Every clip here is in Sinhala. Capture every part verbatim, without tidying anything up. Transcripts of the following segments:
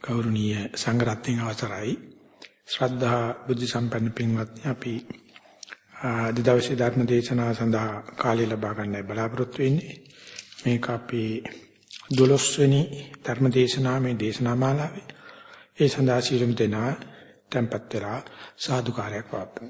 ගෞරවනීය සංඝරත්නයන් අවසරයි ශ්‍රද්ධා බුද්ධ සම්පන්න පින්වත්නි අපි අද දවසේ ධර්ම දේශනාව සඳහා කාලය ලබා ගන්නයි බලාපොරොත්තු වෙන්නේ මේක අපි දොළොස් වෙනි ධර්ම දේශනාව මේ දේශනා මාලාවේ ඒ සඳහා සියලුම දෙනා tempත් වෙලා සාදුකාරයක් පවත්වමු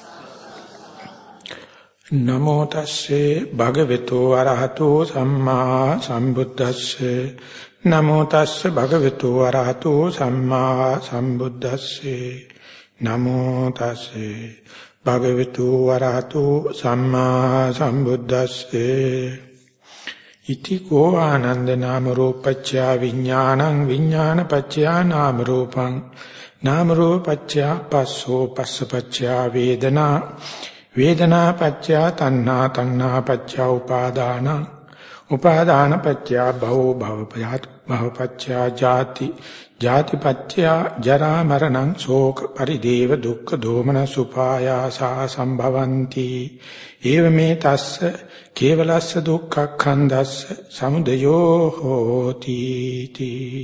නමෝ තස්සේ භගවතු වරහතෝ සම්මා සම්බුද්දස්සේ නමෝ තස්ස භගවතු වරහතෝ සම්මා සම්බුද්දස්සේ නමෝ තස්සේ භගවතු වරහතෝ සම්මා සම්බුද්දස්සේ ඉති කෝ ආනන්ද නාම රූපච්ඡ විඥානං විඥානපච්ඡ නාම රූපං නාම රූපච්ඡ පස්සෝ පස්සපච්ඡ වේදනා වේදනාපච්ඡ තණ්හා තණ්හාපච්ඡ උපාදානං උපාදාන පත්‍ය භවෝ භවපයාත් භවපත්‍ය ජාති ජාතිපත්‍ය ජරා මරණං ශෝක පරිදේව දුක්ඛ දෝමන සුපායාසා සම්භවಂತಿ ඒවමේ තස්ස කේවලස්ස දුක්ඛඛන්දස්ස සමුදයෝ හෝති තී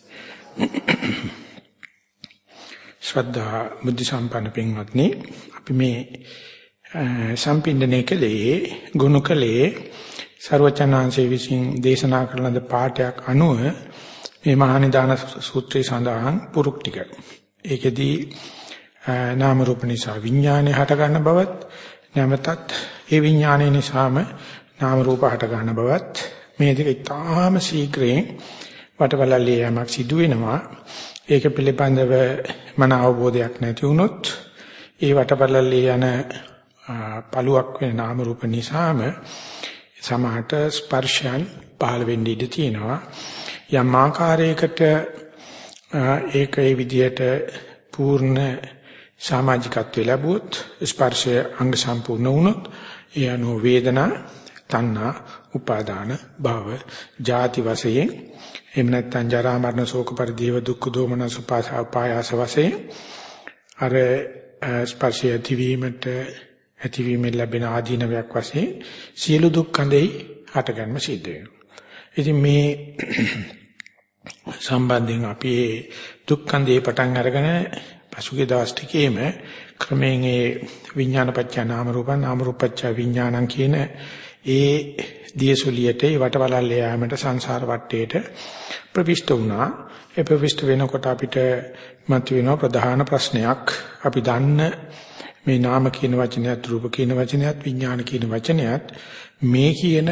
ශ්‍රද්ධා බුද්ධ සම්පන්න පින්වත්නි අපි මේ සම්පින්දනයේ කලේ ගුණකලේ සර්වචනාංශයේ විසින් දේශනා කරන ද පාඨයක් අනුව මේ මහානිදාන සූත්‍රයේ සඳහන් පුරුක් ටික. ඒකෙදී නාම රූප නිසා විඥානය හට ගන්න බවත් නැවතත් ඒ විඥානය නිසාම නාම රූප හට ගන්න බවත් මේ දෙක ඉතාම ශීඝ්‍රයෙන් වටවලල්ලේ යමක් සිදු වෙනවා. ඒක පිළිබඳව මන අවබෝධයක් නැති වුණොත් ඒ වටවලල්ලේ යන පළුවක් වෙන නාම රූප නිසාම සමහරට ස්පර්ශයන් පහළ වෙන්න ඉඩ තියෙනවා යම් ආකාරයකට ඒක ඒ විදිහට පූර්ණ සමාජිකත්වය ලැබුවොත් ස්පර්ශය අංග සම්පූර්ණ වුණොත් ඒ අනුව වේදනා තණ්හා උපාදාන භව ජාති වශයෙන් එහෙම නැත්නම් ජරා මරණ ශෝක පරිදේව දුක්ඛ දෝමන සුපායාස වශයෙන් අර ස්පර්ශය ඇතිවීමට ඇතිවීමෙන් ලැබෙන ආදීනවයක් වශයෙන් සියලු දුක් කඳෙහි හටගන්න සිද්ධ වෙනවා. ඉතින් මේ සම්බන්ධයෙන් අපි දුක් කඳේ පටන් අරගෙන පසුගිය දවස් ටිකේම ක්‍රමයෙන් ඒ විඥානපච්ච නාම රූප නාම රූපච්ච විඥානං කියන ඒ දියසුලියට ඒ වටවලල්ල යාමට සංසාර වටේට ප්‍රවිෂ්ඨ වුණා. ඒ ප්‍රවිෂ්ඨ වෙනකොට අපිට මතුවෙන ප්‍රධාන ප්‍රශ්නයක් අපි දන්න මේ නාම කියන වචනයත් රූප කියන වචනයත් විඥාන කියන වචනයත් මේ කියන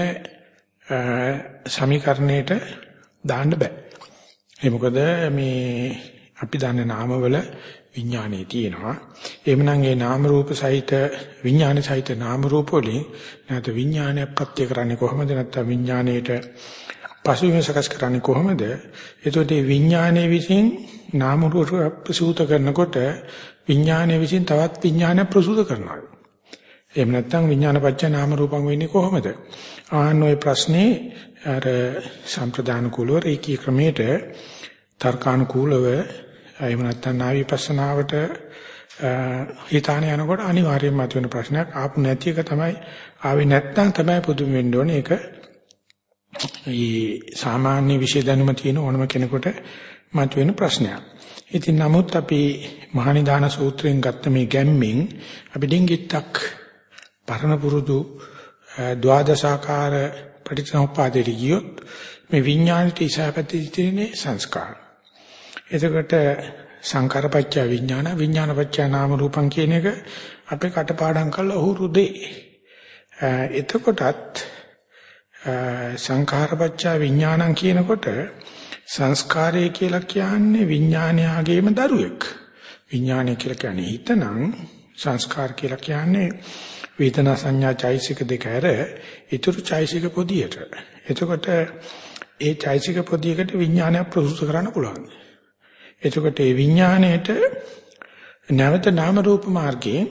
සමීකරණයට දාන්න බෑ. ඒ මොකද මේ අපි දන්න නාමවල විඥානේ තියෙනවා. එහෙමනම් ඒ නාම රූප සහිත විඥාන සහිත නාම රූප වලින් නැත්නම් විඥානය ප්‍රත්‍ය කරන්නේ කොහොමද? නැත්නම් විඥාණයට පසුබිම සකස් කරන්නේ කොහොමද? එතකොට මේ විඥානයේ විසින් නාම රූප ප්‍රසූත කරනකොට විඥානයේ විසින් තවත් විඥානය ප්‍රසූත කරනවා. එහෙම නැත්නම් විඥානපච්ච නාම රූපං වෙන්නේ කොහොමද? ආන්න ඔය ප්‍රශ්නේ අර සම්ප්‍රදාන කුලව රේකී ක්‍රමයට තර්කානුකූලව එහෙම නැත්නම් නාවිපස්සනාවට හිතාන යනකොට අනිවාර්යයෙන්ම මතුවෙන ප්‍රශ්නයක් ආපු නැති එක තමයි ආවේ නැත්නම් තමයි පුදුම වෙන්න ඕනේ. ඒක මේ සාමාන්‍ය විෂය දැනුම තියෙන ඕනම කෙනෙකුට මතුවෙන ප්‍රශ්නයක්. ඉතින් නමුත් අපි මහානිදාන සූත්‍රයෙන් ගත්ත මේ ගැම්මෙන් අපි ඩිංගිත්තක් පරණ පුරුදු ද්වාදශාකාර පටිච්චසමුප්පාදයට ගියොත් මේ විඥාණයට ඉසాపති තියෙන සංස්කාර. එතකොට සංකාරපච්ච විඥාන විඥානපච්ච නාම රූපං කියන එක අපේ කටපාඩම් කරලා උහුරු දෙයි. එතකොටත් සංඛාරපච්ච විඥානං කියනකොට සංස්කාරය කියලා කියන්නේ විඥානයගේම දරුවෙක්. විඥානය කියලා කියන්නේ හිතනම් සංස්කාර කියලා කියන්නේ වේදනා සංඥා චෛසික දෙක ඇර ඊතුරු චෛසික පොදියට. එතකොට ඒ චෛසික පොදියකට විඥානය ප්‍රසූත කරන්න පුළුවන්. එතකොට ඒ විඥාණයට නැවත නාම රූප මාර්ගයෙන්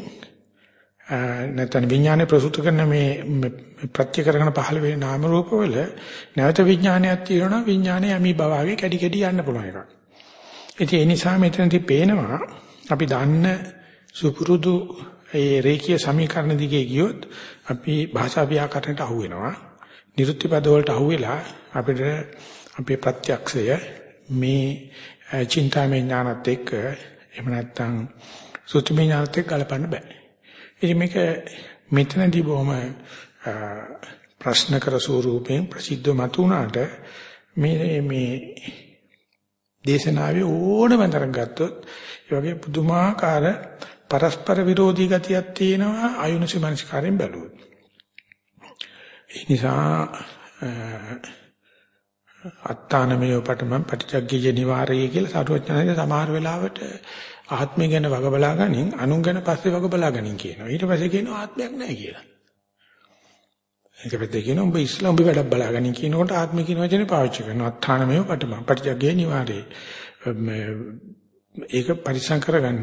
නැත්නම් විඥානය ප්‍රසූත කරන මේ ප්‍රත්‍ය කරගෙන පහළ වෙන නාම රූප වල නැවත විඥානයක් තියෙනවා. විඥානය යමි භවගේ කැඩි කැඩි යන්න පුළුවන් එකක්. ඉතින් ඒ නිසා මෙතනදී පේනවා අපි දන්න සුපුරුදු ඒ රේඛීය සමීකරණ දිගේ ගියොත් අපි භාෂා ව්‍යාකරණයට අහු වෙනවා. නිරුක්ති පද වලට අහු වෙලා අපිට අපේ ප්‍රත්‍යක්ෂය මේ චින්තාමය ඥානත් එක්ක එහෙම නැත්නම් සුත්තිමය ඥානත් එක්ක ගලපන්න බෑ. ඉතින් මේක මෙතනදී බොහොම ප්‍රශ්න කර ස්වරූපයෙන් ප්‍රසිද්ධ මතුණාට මේ මේ දේශනාවේ ඕනම තරක් ගත්තොත් ඒ වගේ පුදුමාකාර පරස්පර විරෝධී ගතියක් තියෙනවා අයුනසි මනස්කාරයෙන් බැලුවොත්. ඒ නිසා අත්තානමය පටමන් පටිච්චග්ගීය නිවාරය කියලා සාරවත්ඥානයේ සමහර වෙලාවට ආත්මය ගැන වග බලා ගනින් අනුන් ගැන පස්සේ වග බලා ගනින් කියනවා. ඊට පස්සේ කියනවා ආත්මයක් නැහැ කියලා. ඒක පැත්තේ කියනවා උඹ ඉස්ලාම් උඹ වැඩක් බලා ගනින් කියනකොට ආත්මය කියන වචනේ පාවිච්චි කරනවා. අත්තානමය පටමන් පටිච්චග්ගීය නිවාරය. ඒක පරිසං කරගන්න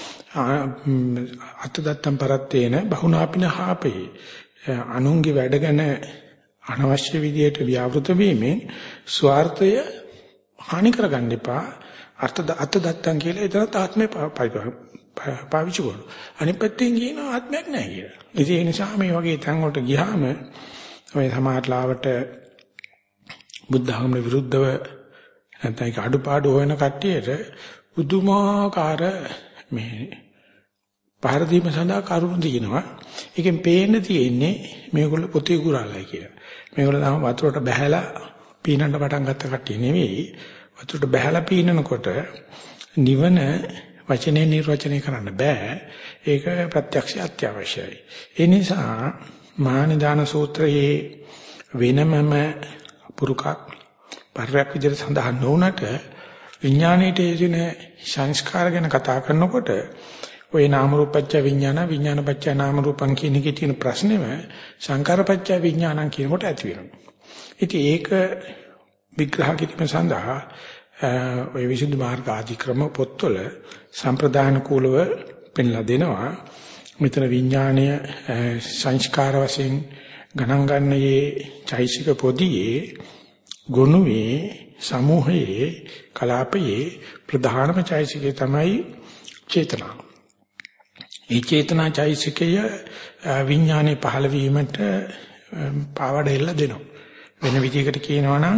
අත්දත්තම් පරත්තේන බහුනාපින හාපේ අනුන්ගේ වැඩ ගැන අනවශ්‍ය විදියට ව්‍යවෘත වීමෙන් ස්වార్థය හානි කරගන්න එපා. අර්ථ අත්දත්තම් කියලා එතන ආත්මේ පාවිච්චි කරනවා. අනිත් පැත්තෙන් කියනවා ආත්මයක් නැහැ කියලා. ඉතින් ඒ නිසා මේ වගේ තැන් වලට ගියාම ඔය සමාජලාවට බුද්ධ ධර්ම විරුද්ධව නැත්නම් ඒක අඩුපාඩු හොයන කට්ටියට බුදුමාකාර මේ පහර දීම සඳහා කරුණු දිනනවා. ඒකෙන් පේන්න තියෙන්නේ මේගොල්ලෝ පොතේ ගුරාලයි කියලා. මේගොල්ලෝ තමයි වතුරට බහැලා පීනන්න පටන් ගත්ත කට්ටිය නෙවෙයි. වතුරට බහැලා පීනනකොට නිවන වචනේ නිර්වචනය කරන්න බෑ. ඒක ප්‍රත්‍යක්ෂය අත්‍යවශ්‍යයි. ඒ නිසා මහානිදාන සූත්‍රයේ වෙනමම පුරුකක් පරිවර්තක විදිහට සඳහන් නොවුනට විඥාණයට එදින සංස්කාර ගැන කතා කරනකොට ඔය නාම රූපච්ඡ විඥාන විඥානපච්ඡ නාම රූපං කියන එකේ තියෙන ප්‍රශ්නේම සංකාරපච්ඡ විඥානං කියනකොට ඇති වෙනවා. ඉතින් ඒක විග්‍රහ කිරීම සඳහා ඔය විසුද්ධි මාර්ග ආදී ක්‍රම පොත්වල සම්ප්‍රදාන කූලව පෙන්ලා දෙනවා. මෙතන විඥාණය සංස්කාර වශයෙන් ගණන් ගන්නයේ චෛසික පොදියේ ගුණුවේ සමූහයේ කලාපයේ ප්‍රධානම චෛසිකය තමයි චේතනාව. ඒ චේතනා චෛසිකය විඥානේ පහළ වීමට පාවඩ එල්ල දෙනවා. වෙන විදිහකට කියනවා නම්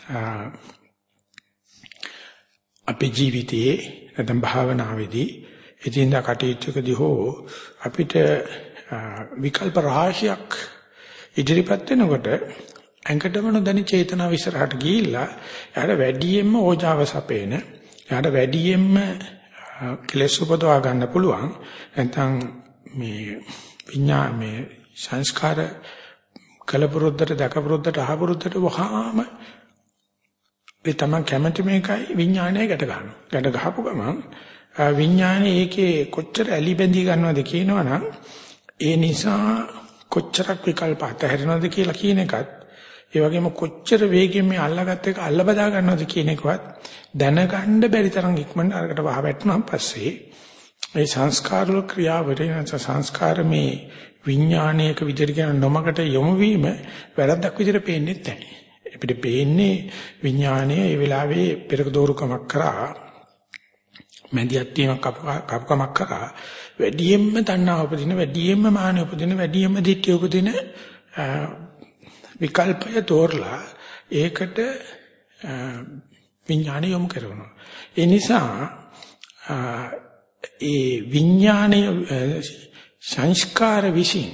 අපේ ජීවිතයේ නැත්නම් භාවනාවේදී එදිනදා කටයුත්තකදී හෝ අපිට විකල්ප රාශියක් ඉදිරිපත් වෙනකොට ඇඟටම නොදැනි චේතනාව ඉස්සරහට ගිහිල්ලා එයාට වැඩියෙන්ම ඕජාව සපේන එයාට වැඩියෙන්ම කෙලෙස් උපදවා ගන්න පුළුවන්. නැත්නම් මේ විඥා මේ සංස්කාර කලපුරුද්දට දකපුරුද්දට අහපුරුද්දට වහාම ඒ තමයි කැමැති මේකයි විඥානය ගැට ගන්නවා. ගැට ගහපු ගමන් විඥානේ ඒකේ කොච්චර ඇලි බැඳී ගන්නවද කියනවනම් ඒ නිසා කොච්චරක් විකල්ප අතහැරෙනවද කියලා කියන එකත් ඒ වගේම කොච්චර වේගෙන් මේ අල්ලගත්ත එක අල්ල බදා ගන්නවද කියන එකවත් දැනගන්න බැරි තරම් ඉක්මනට අරකට වහ වැටුණාන් පස්සේ මේ සංස්කාර වල ක්‍රියාවලිය නැත්නම් සංස්කාර මේ විඥානයක විදිහට කියන නොමකට යොමු වීම වැරද්දක් විදිහට පේන්නේ නැහැ. අපිට පේන්නේ විඥානය ඒ වෙලාවේ පෙරක දෝරුකමක් කරා මැදිහත් වීමක් කපකමක් කරා වැඩියෙන්ම තණ්හාව උපදින වැඩියෙන්ම මාන උපදින වැඩියෙන්ම දිට්ඨිය උපදින විකල්පය තෝරලා ඒකට විඥානය යොමු කරනවා. ඒ නිසා ඒ විඥානය සංස්කාර විසින්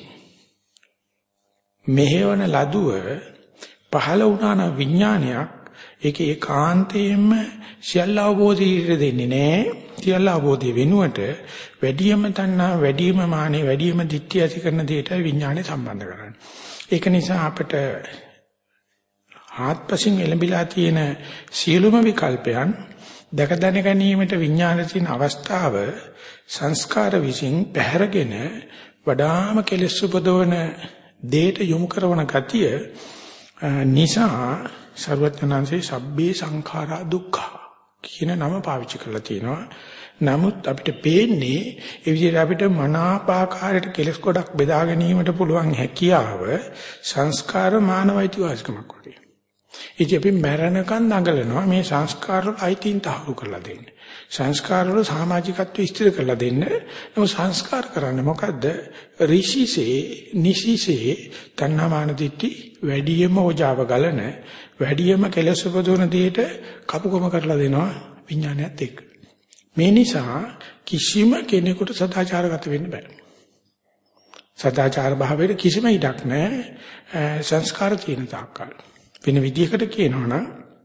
මෙහෙවන ලදුව පහළ වුණාන විඥානයක් ඒක ඒකාන්තයෙන්ම සියල්ල අවබෝධය දෙන්නේ නැහැ. සියල්ල අවබෝධය වෙනුවට වැඩියම තණ්හා වැඩියම මානෙ වැඩියම දිට්ඨිය ඇති කරන දෙයට විඥානය සම්බන්ධ කරන්නේ. ඒක නිසා අපිට ආත්පසින් එළඹිලා තියෙන සියලුම විකල්පයන් දැක දැන ගැනීමට විඥානයේ තියෙන අවස්ථාව සංස්කාර විසින් පැහැරගෙන වඩාම කෙලෙස් උපදවන දෙයට යොමු කරන ගතිය නිසා සර්වඥාන්සේ සබ්බේ සංඛාරා දුක්ඛ කියන නම පාවිච්චි කරලා තියෙනවා. නමුත් අපිට පේන්නේ ඒ විදිහට අපිට මනාපාකාරයට කෙලස් කොටක් බෙදා ගැනීමට පුළුවන් හැකියාව සංස්කාර මානවයිති වාසිකමක් වගේ. ඉතින් අපි මරණකන් දඟලනවා මේ සංස්කාර වල අයිතින් තහවුරු කරලා දෙන්න. සංස්කාර වල සමාජිකත්වය ස්ථිර කරලා දෙන්න. නමුත් සංස්කාර කරන්නේ මොකද්ද? ඍෂිසේ නිසිසේ තණ්හාමාන දිට්ඨි වැඩියෙන්ම ඕජාව ගලන වැඩියෙන්ම කෙලස් උපදවන දෙයට කපුකම කරලා දෙනවා විඥානයත් එක්ක. මේ නිසා කිසිම කෙනෙකුට සදාචාරගත වෙන්න බෑ. සදාචාර භාවයේ කිසිම ඉඩක් නැහැ සංස්කාර තියෙන තාක්කල්. වෙන විදිහකට කියනවා නම්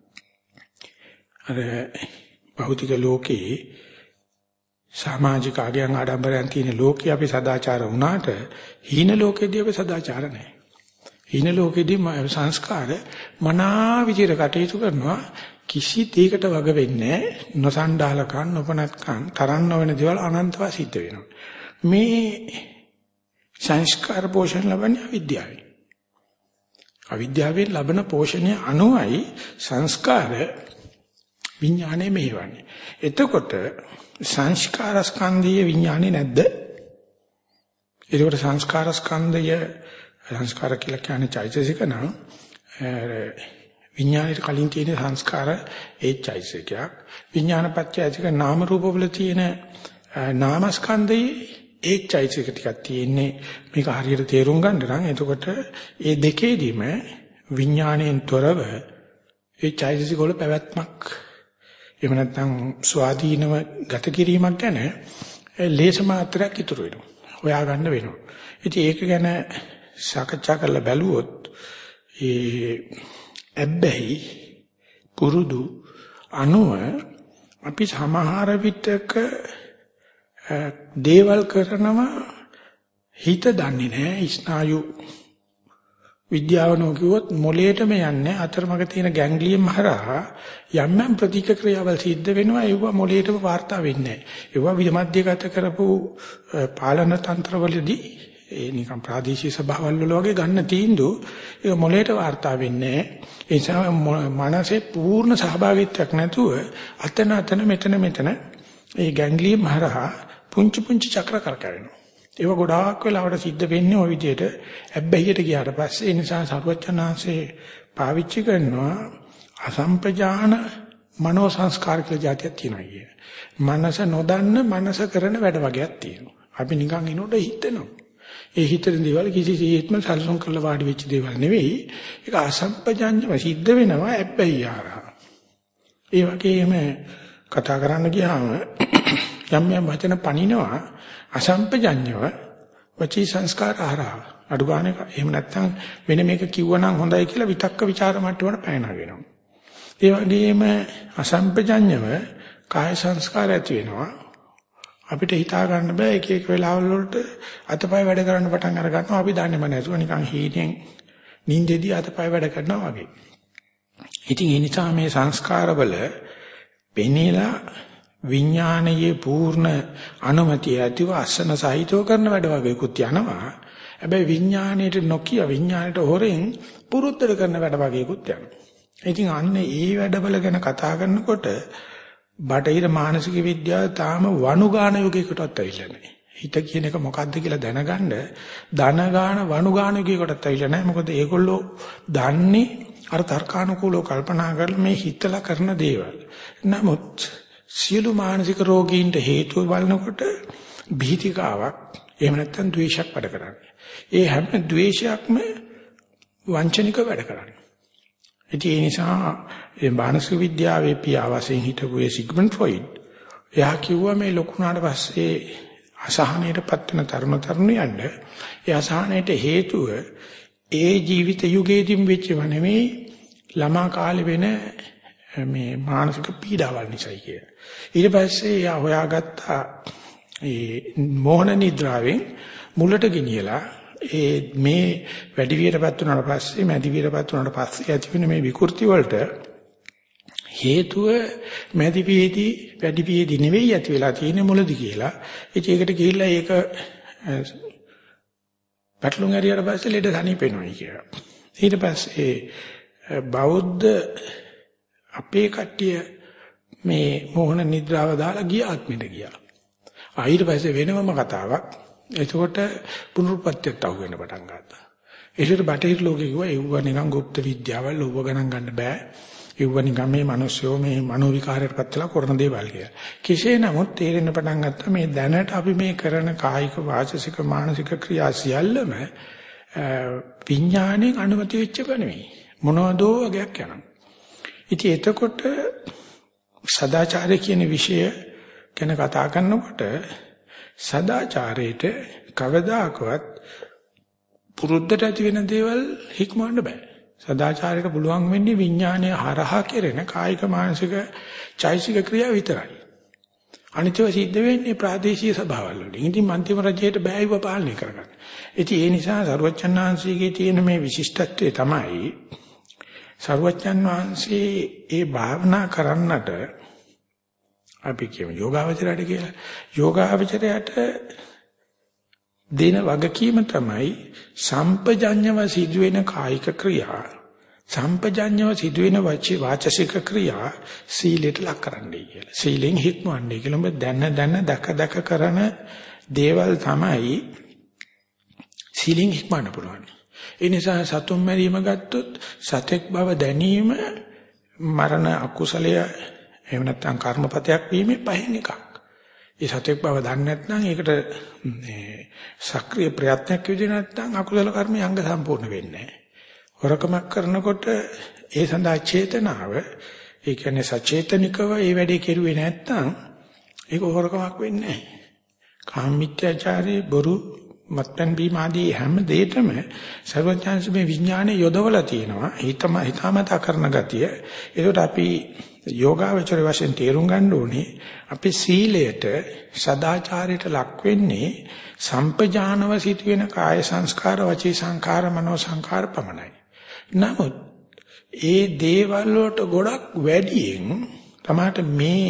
අර භෞතික ලෝකේ සමාජික ආගයන් ආඩම්බරයන් තියෙන ලෝකේ අපි සදාචාර වුණාට හීන ලෝකෙදී අපි සදාචාර නැහැ. හීන ලෝකෙදී සංස්කාර මනා විදිහට කටයුතු කරනවා කිසි දෙයකට වග වෙන්නේ නොසන්ඩාලකම් නොපනත්කම් තරන්න නොවන දේවල් අනන්තව සිද්ධ වෙනවා. මේ සංස්කාර පෝෂණ ලබන්නේ අවිද්‍යාවෙන්. අවිද්‍යාවෙන් ලබන පෝෂණය අනුවයි සංස්කාර විඥානය මෙහෙවන්නේ. එතකොට සංස්කාර ස්කන්ධයේ විඥානේ නැද්ද? ඒකට සංස්කාර ස්කන්ධය සංස්කාර කියලා කියන්නේ චෛතසික නම් විඥානයේ කලින් තියෙන සංස්කාර ඒ චෛතසිකයක්. විඥානපත්‍ය ඇතික නාම රූප වල තියෙන නාමස්කන්ධයේ ඒ චෛතසික ටිකක් තියෙන්නේ. මේක හරියට තේරුම් ගන්න නම් එතකොට ඒ දෙකේදීම විඥාණයෙන් තොරව ඒ චෛතසික වල පැවැත්මක් එහෙම නැත්නම් ස්වාධීනව ගත කිරීමක් ගැන ලේස මාත්‍රයක් ඉතුරු වෙනවා. හොයා ගන්න වෙනවා. ඉතින් ඒක ගැන සාකච්ඡා කරලා බැලුවොත් ඒ ඇබ්බැහි පුරුදු අනුව අපි සමහර විටක දේවල් කරනවා හිත දන්නේ නැහැ. ස්නායු විද්‍යාව නොකියුවොත් මොලේටම යන්නේ අතරමඟ තියෙන ගැන්ග්ලියම් හරහා යම් යම් ප්‍රතික්‍රියාවල් සිද්ධ වෙනවා. ඒව මොලේටම වාර්තා වෙන්නේ නැහැ. ඒව විමධ්‍යගත කරපු පාලන තන්ත්‍රවලදී ඒ නිකම් ප්‍රාදේශීය සභාවල් වල වගේ ගන්න තීන්දුව ඒක මොලේට වාර්තා වෙන්නේ නැහැ. ඒ නිසා මනසේ පූර්ණ සහභාගීත්වයක් නැතුව අතන අතන මෙතන මෙතන ඒ ගැන්ග්ලියම් හරහා පුංචි පුංචි චක්‍ර කරකැවෙනවා. ඒක ගොඩාක් වෙලාවට සිද්ධ වෙන්නේ ওই විදිහට ඇබ්බැහියට ගියාට පස්සේ. ඒ නිසා සරුවචනාංශේ පාවිච්චි කරනවා අසම්පජාන මනෝ සංස්කාර කියලා જાතියක් තියෙනවා කිය. මනස නොදන්න මනස කරන වැඩ වගේක් තියෙනවා. අපි නිකන් එනකොට හිතෙනවා. ඒ හිතන දේවල් කිසිසේත්ම සල්සොන් කරලා වාඩි වෙච්ච දේවල් නෙවෙයි. ඒක අසම්පජාන්‍යව සිද්ධ වෙනවා ඇබ්බැහිය හරහා. ඒ වගේම කතා කරන්න ගියාම යම් යම් වචන පනිනවා අසම්පජඤ්ඤව වචී සංස්කාර ආරහ අඩු ගන්න එක. එහෙම නැත්නම් වෙන මේක කිව්වනම් හොඳයි කියලා විතක්ක ਵਿਚාර මට්ටමකට පැනනා වෙනවා. ඒ වගේම අසම්පජඤ්ඤව කාය සංස්කාර ඇති වෙනවා. අපිට හිතා ගන්න බෑ එක එක වෙලාවල් වලට අතපය වැඩ කරන්න පටන් අර ගන්නවා. අපි දන්නේම නැතුව නිකන් හීනෙන් නිින්දෙදී අතපය වැඩ කරනවා වගේ. ඉතින් ඒ නිසා මේ සංස්කාරවල පෙනීලා විඥානයේ පූර්ණ අනුමැතිය ඇතිව අසන සහිතව කරන වැඩ වගේකුත් යනවා. හැබැයි විඥාණයට නොකිය විඥාණයට හොරෙන් පුරුද්දට කරන වැඩ වගේකුත් යනවා. ඉතින් අන්න ඒ වැඩවල ගැන කතා කරනකොට බටහිර මානසික විද්‍යාව තාම වනුගාන යුගයකටවත් ඇවිල්ලා නැහැ. හිත කියන එක මොකක්ද කියලා දැනගන්න ධනගාන වනුගාන යුගයකටවත් ඇවිල්ලා නැහැ. මොකද ඒගොල්ලෝ දන්නේ අර තර්කානුකූලව කල්පනා කරලා මේ හිතලා කරන දේවල්. නමුත් සියලු මානසික රෝගීන්ට හේතුව බලනකොට භීතිකාවක් එහෙම නැත්නම් ද්වේෂයක් වැඩ කරන්නේ. ඒ හැම ද්වේෂයක්ම වංචනික වැඩ කරන්නේ. ඒ නිසා මේ මානසික විද්‍යාවේ පියාවසෙන් හිටපු ඒ සිග්මන්ඩ් ෆ්‍රොයිඩ් එයා කිව්වා මේ ලොකුනාට පස්සේ අසහනයටපත් වෙන තරුණ තරුණියන්ට ඒ අසහනයට හේතුව ඒ ජීවිත යුගයේදීම වෙච්චව නෙමෙයි ළමා කාලේ වෙන මේ මානසික පීඩාවල් නිසායි කිය. ඊට පස්සේ එයා හොයාගත්ත ඒ මෝහන නිද්‍රාවෙන් මුලට ගෙනියලා ඒ මේ වැඩි වියටපත් වුණාට පස්සේ මැදි වියටපත් වුණාට පස්සේ ඇති වෙන මේ විකෘති වලට හේතුව මැදි වියේදී වැඩි වියේදී නෙවෙයි ඇති වෙලා තියෙන්නේ මුලදී කියලා. ඉතින් ඒකට ගිහිල්ලා ඒක පැටලුම් ඇරියට පස්සේ ලෙඩ තනිපෙනවා කියලා. ඊට පස්සේ බෞද්ධ අපේ කට්ටිය මේ මෝහන නිද්‍රාව දාලා ගිය ආත්මෙට ගියා. ආ ඊට පස්සේ වෙනම කතාවක්. එතකොට පුනරුත්පත්තියට අහු වෙන්න පටන් ගත්තා. ඒකට බටහිර ලෝකේ කිව්වා ඒව නිකන් গুপ্ত විද්‍යාවල් ඕව ගණන් ගන්න බෑ. ඒව නිකන් මේ මිනිස්සු මේ මනෝ විකාරයටපත් වෙලා කරන දේවල් කියලා. කෙසේ නමුත් තේරෙන්න පටන් ගත්තා මේ දැනට අපි මේ කරන කායික වාචසික මානසික ක්‍රියා සියල්ලම විඥාණයෙන් අනුමත වෙච්ච එක නෙවෙයි. මොනවදෝ වගේක් යනවා. ඉතින් එතකොට සදාචාරය කියන විෂය ගැන කතා කරනකොට සදාචාරයට කවදාකවත් පුරුද්දට ඇති වෙන දේවල් හික්මවන්න බෑ. සදාචාරයට පුළුවන් වෙන්නේ විඥානය හරහා කෙරෙන කායික මානසික චෛසික ක්‍රියා විතරයි. අනිත්‍යව සිද්ධ වෙන්නේ ප්‍රාදේශීය සභාවල් වලින්. ඉතින් මන්ත්‍රීම රජයට බෑයිව පාලනය කරගන්න. ඉතින් ඒ නිසා සරුවච්චන් වහන්සේගේ තියෙන මේ විශිෂ්ටත්වය තමයි සරුවච්චන් වහන්සේ ඒ භාවනා කරන්නට අපි කියමු යෝගාවචරයට කියලා. යෝගාවචරයට දෙන වගකීම තමයි සම්පජඤ්ඤව සිදුවෙන කායික ක්‍රියා සම්පජඤ්ඤව සිදුවෙන වාචසික ක්‍රියා සීලයට ලක් කරන්නයි කියලා. සීලෙන් හික්මවන්නේ කියලා. ඔබ දැන දැන දක දක කරන දේවල් තමයි සීලෙන් හික්මවන්න පුළුවන්. ඒ නිසා සතුම් මැරීම ගත්තොත් සතෙක් බව දැනීම මරණ අකුසලය එහෙම නැත්නම් කර්මපතයක් වීමේ පහෙන් එකක්. ඒ සතෙක් බව දන්නේ නැත්නම් ඒකට මේ සක්‍රීය ප්‍රයත්නයක් විදිහ නැත්නම් අකුසල කර්මය අංග සම්පූර්ණ වෙන්නේ නැහැ. හොරකමක් කරනකොට ඒ සඳහා චේතනාව ඒ කියන්නේ සචේතනිකව ඒ වැඩේ කෙරුවේ නැත්නම් ඒක හොරකමක් වෙන්නේ නැහැ. කාමීත්‍යාචාරී බොරු මත්පැන් බීම ආදී හැම දෙයකම සර්වඥාන්සේ මේ විඥානය යොදවලා තියෙනවා. හිතම හිතාමතා කරන ගතිය. ඒකට අපි යෝගාවචර වශයෙන් තේරුම් ගන්න ඕනේ අපි සීලයට සදාචාරයට ලක් වෙන්නේ සම්පජානව සිටින කාය සංස්කාර වචී සංකාර මනෝ සංකාර පමණයි. නමුත් ඒ දේවල් වලට ගොඩක් වැඩියෙන් තමයි මේ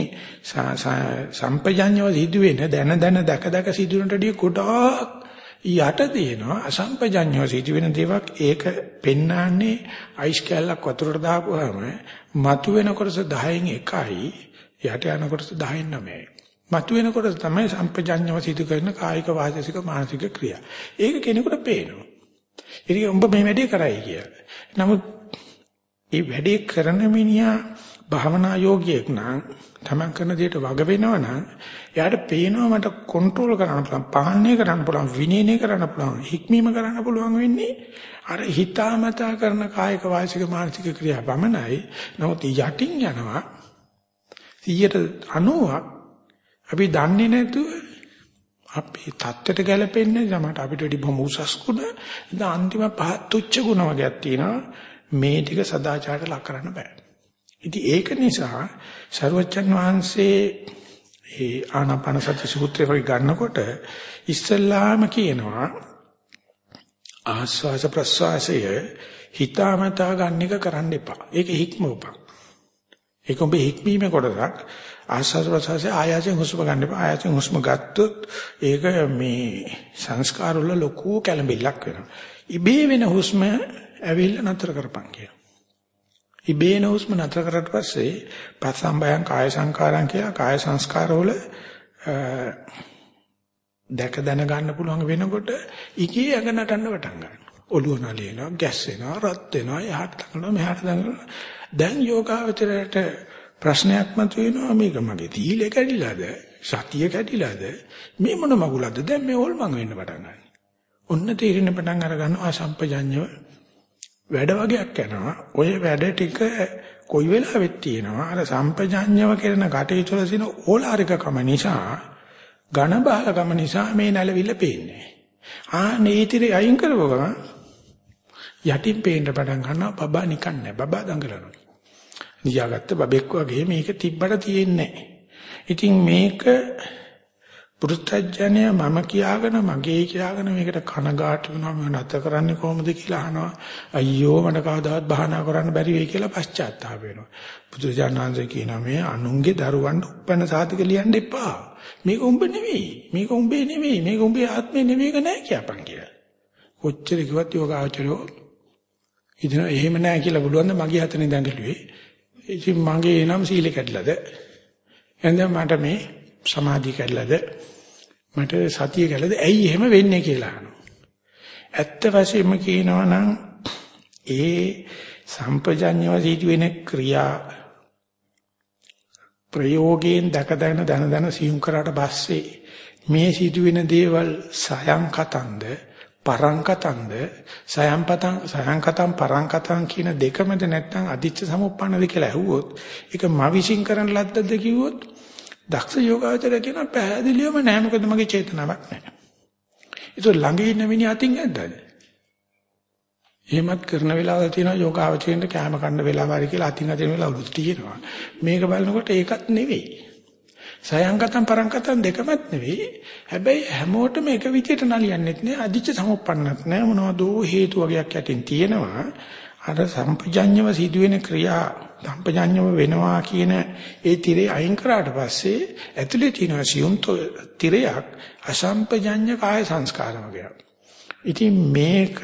සම්පජාඤ්ඤව සිදුවෙන දැන දැන දක දක සිදුවෙනටදී ගොඩක් යට දෙනවා අසම්පජඤ්ඤව සිදුවෙන දේවල් ඒක පෙන්වන්නේ අයිස් කැල්ලක් වතුරට දාපුවාම මතුවෙන කොටස දහයෙන් එකයි යට යන කොටස දහයෙන් නවයයි. මතුවෙන කොටස තමයි සම්පජඤ්ඤව සිදු කරන කායික වාචික මානසික ක්‍රියා. ඒක කෙනෙකුට පේනවා. ඒක උඹ මේ වැඩේ කරයි කියලා. නමුත් මේ වැඩේ කරන මිනිහා භාවනා යෝගියෙක් නම් තමන් කරන දෙයට වග වෙනවා නම් එයාට පේනවා මට කන්ට්‍රෝල් කරන්න පුළුවන්, පාලනය කරන්න පුළුවන්, විනයනය කරන්න පුළුවන්, හික්මීම කරන්න පුළුවන් වෙන්නේ අර හිතාමතා කරන කායික වාචික මානසික ක්‍රියා පමණයි. නමුත් යටින් යනවා සියයට අනූවක් අපි දන්නේ නැතුව අපේ தත්ත්වයට ගැලපෙන්නේ සමහරට අපිට වැඩි බොහොම උසස් ගුණ ඉතින් අන්තිම පහත් තුච්ච ගුණ වර්ගයක් තියෙනවා. මේ ටික සදාචාරයට ලක් කරන්න බෑ. ඉතින් ඒක නිසා සර්වජන් වහන්සේ ඒ ආනාපාන සති සූත්‍රය වගේ ගන්නකොට ඉස්සල්ලාම කියනවා ආස්වාස ප්‍රස්වාසය හිතාමතා ගන්න එක කරන්න එපා. ඒක හික්මවපන්. ඒක ඔබ හික්මීමේ කොටසක්. ආස්වාස ප්‍රස්වාසය ආයාසයෙන් හුස්ම ගන්න එපා. ආයාසයෙන් හුස්ම ගත්තොත් ඒක මේ සංස්කාර වල ලොකු කැළඹිල්ලක් වෙනවා. ඉබේ වෙන හුස්ම ඇවිල්ලා නතර කරපන් කියනවා. ඉබේන හුස්ම නතර කරලා පස්සේ පස්සම්බයං කාය සංකාරං කියලා කාය සංස්කාර වල දැක දැන ගන්න පුළුවන් වෙනකොට ඉකී ඇඟ නටන්න පටන් ගන්නවා. ඔළුව නලියනවා, ගැස් වෙනවා, රත් වෙනවා, එහාට දඟලනවා, මෙහාට දඟලනවා. දැන් යෝගාවචරයට ප්‍රශ්නයක් මතුවෙනවා මේක මගේ තීලේ කැඩිලාද? සතිය කැඩිලාද? මේ මොන මගුලක්ද? දැන් මේ හොල්මන් වෙන්න පටන් ගන්නවා. ඔන්න තීරණ පටන් අර ගන්නවා සම්පජඤ්ඤව වැඩ වගේක් යනවා. ඔය වැඩ ටික කොයි වෙලාවෙත් තියෙනවා. අර සම්පජඤ්ඤව කරන කටයුතු වල තියෙන ඕලාරිකකම නිසා, ඝන බහලකම නිසා මේ නැලවිල්ල පේන්නේ. ආ නීතිරේ අයින් කරවගම යටින් පේන්න පටන් ගන්නවා. බබා නිකන් නැහැ. බබා දඟලනවා. නියාගත්ත බබෙක් වගේ මේක තිබ්බට තියෙන්නේ නැහැ. ඉතින් මේක පුරුත්ජනය මම කියාගෙන මගේ කියාගෙන මේකට කනගාටු වෙනවා මම නැත කරන්නේ කොහොමද කියලා අහනවා. අයියෝ මට කවදාවත් බහනා කරන්න බැරි වෙයි කියලා පශ්චාත්තාප වෙනවා. බුදුජානනාංශය කියනවා මේ අනුන්ගේ දරුවන්ට උපැන්න සාතික ලියන්න එපා. මේක උඹ නෙවෙයි. මේක උඹේ නෙවෙයි. මේක උඹේ ආත්මේ නෙවෙයික නෑ කියපන් කියලා. කොච්චර කිව්වත් යෝගාචරෝ ඉතින් එහෙම නෑ කියලා බලුවන්ද මගේ හතනේ දඟලුවේ. ඉතින් මගේ නම් සීල කැඩලාද? එහෙනම් මට මේ සමාධිය කැඩලාද? මට සතිය කැඩලාද? ඇයි එහෙම වෙන්නේ කියලා අහනවා. ඇත්ත වශයෙන්ම කියනවා නම් ඒ සම්පජඤ්ඤව සිදුවෙන ක්‍රියා ප්‍රයෝගයෙන් දකදන දන දන සියුම් කරාට පස්සේ මේ සිදුවෙන දේවල් සයන් කතන්ද පරංකතන්ද සයන්පතං සයන්කතං පරංකතං කියන දෙකමද නැත්නම් අදිච්ච සමුප්පන්නද කියලා ඇහුවොත් ඒක මවිසින් කරන ලද්දද කිව්වොත් දක්ෂ යෝගාවචරය කියන පැහැදිලිවම නෑ මොකද මගේ චේතනාවක් නෑ. ඒක ළඟ ඉන්න මිනිහ අතින් ඇද්දාද? එහෙමත් කරන වෙලාවල් තියෙනවා යෝගාවචරයෙන්ට කැම කන්න වෙලාව හරි කියලා අතින් අතින් වෙලාවලුත් තියෙනවා. මේක බලනකොට ඒකත් නෙවෙයි. සයන්කතම් පරංකතම් දෙකමත් නෙවෙයි. හැබැයි හැමෝටම එක විදියට නලියන්නෙත් නෑ. අදිච්ච සමුප්පන්නත් නෑ. මොනවදෝ හේතු වගේක් යටින් තියෙනවා. අර සම්පජඤ්ඤව සිදුවෙන ක්‍රියා සම්පජඤ්ඤව වෙනවා කියන ඒ තිරේ අයින් කරාට පස්සේ ඇතුලේ තියෙන සියුම් තිරයක් අසම්පජඤ්ඤ කාය සංස්කාර වගේ. ඉතින් මේක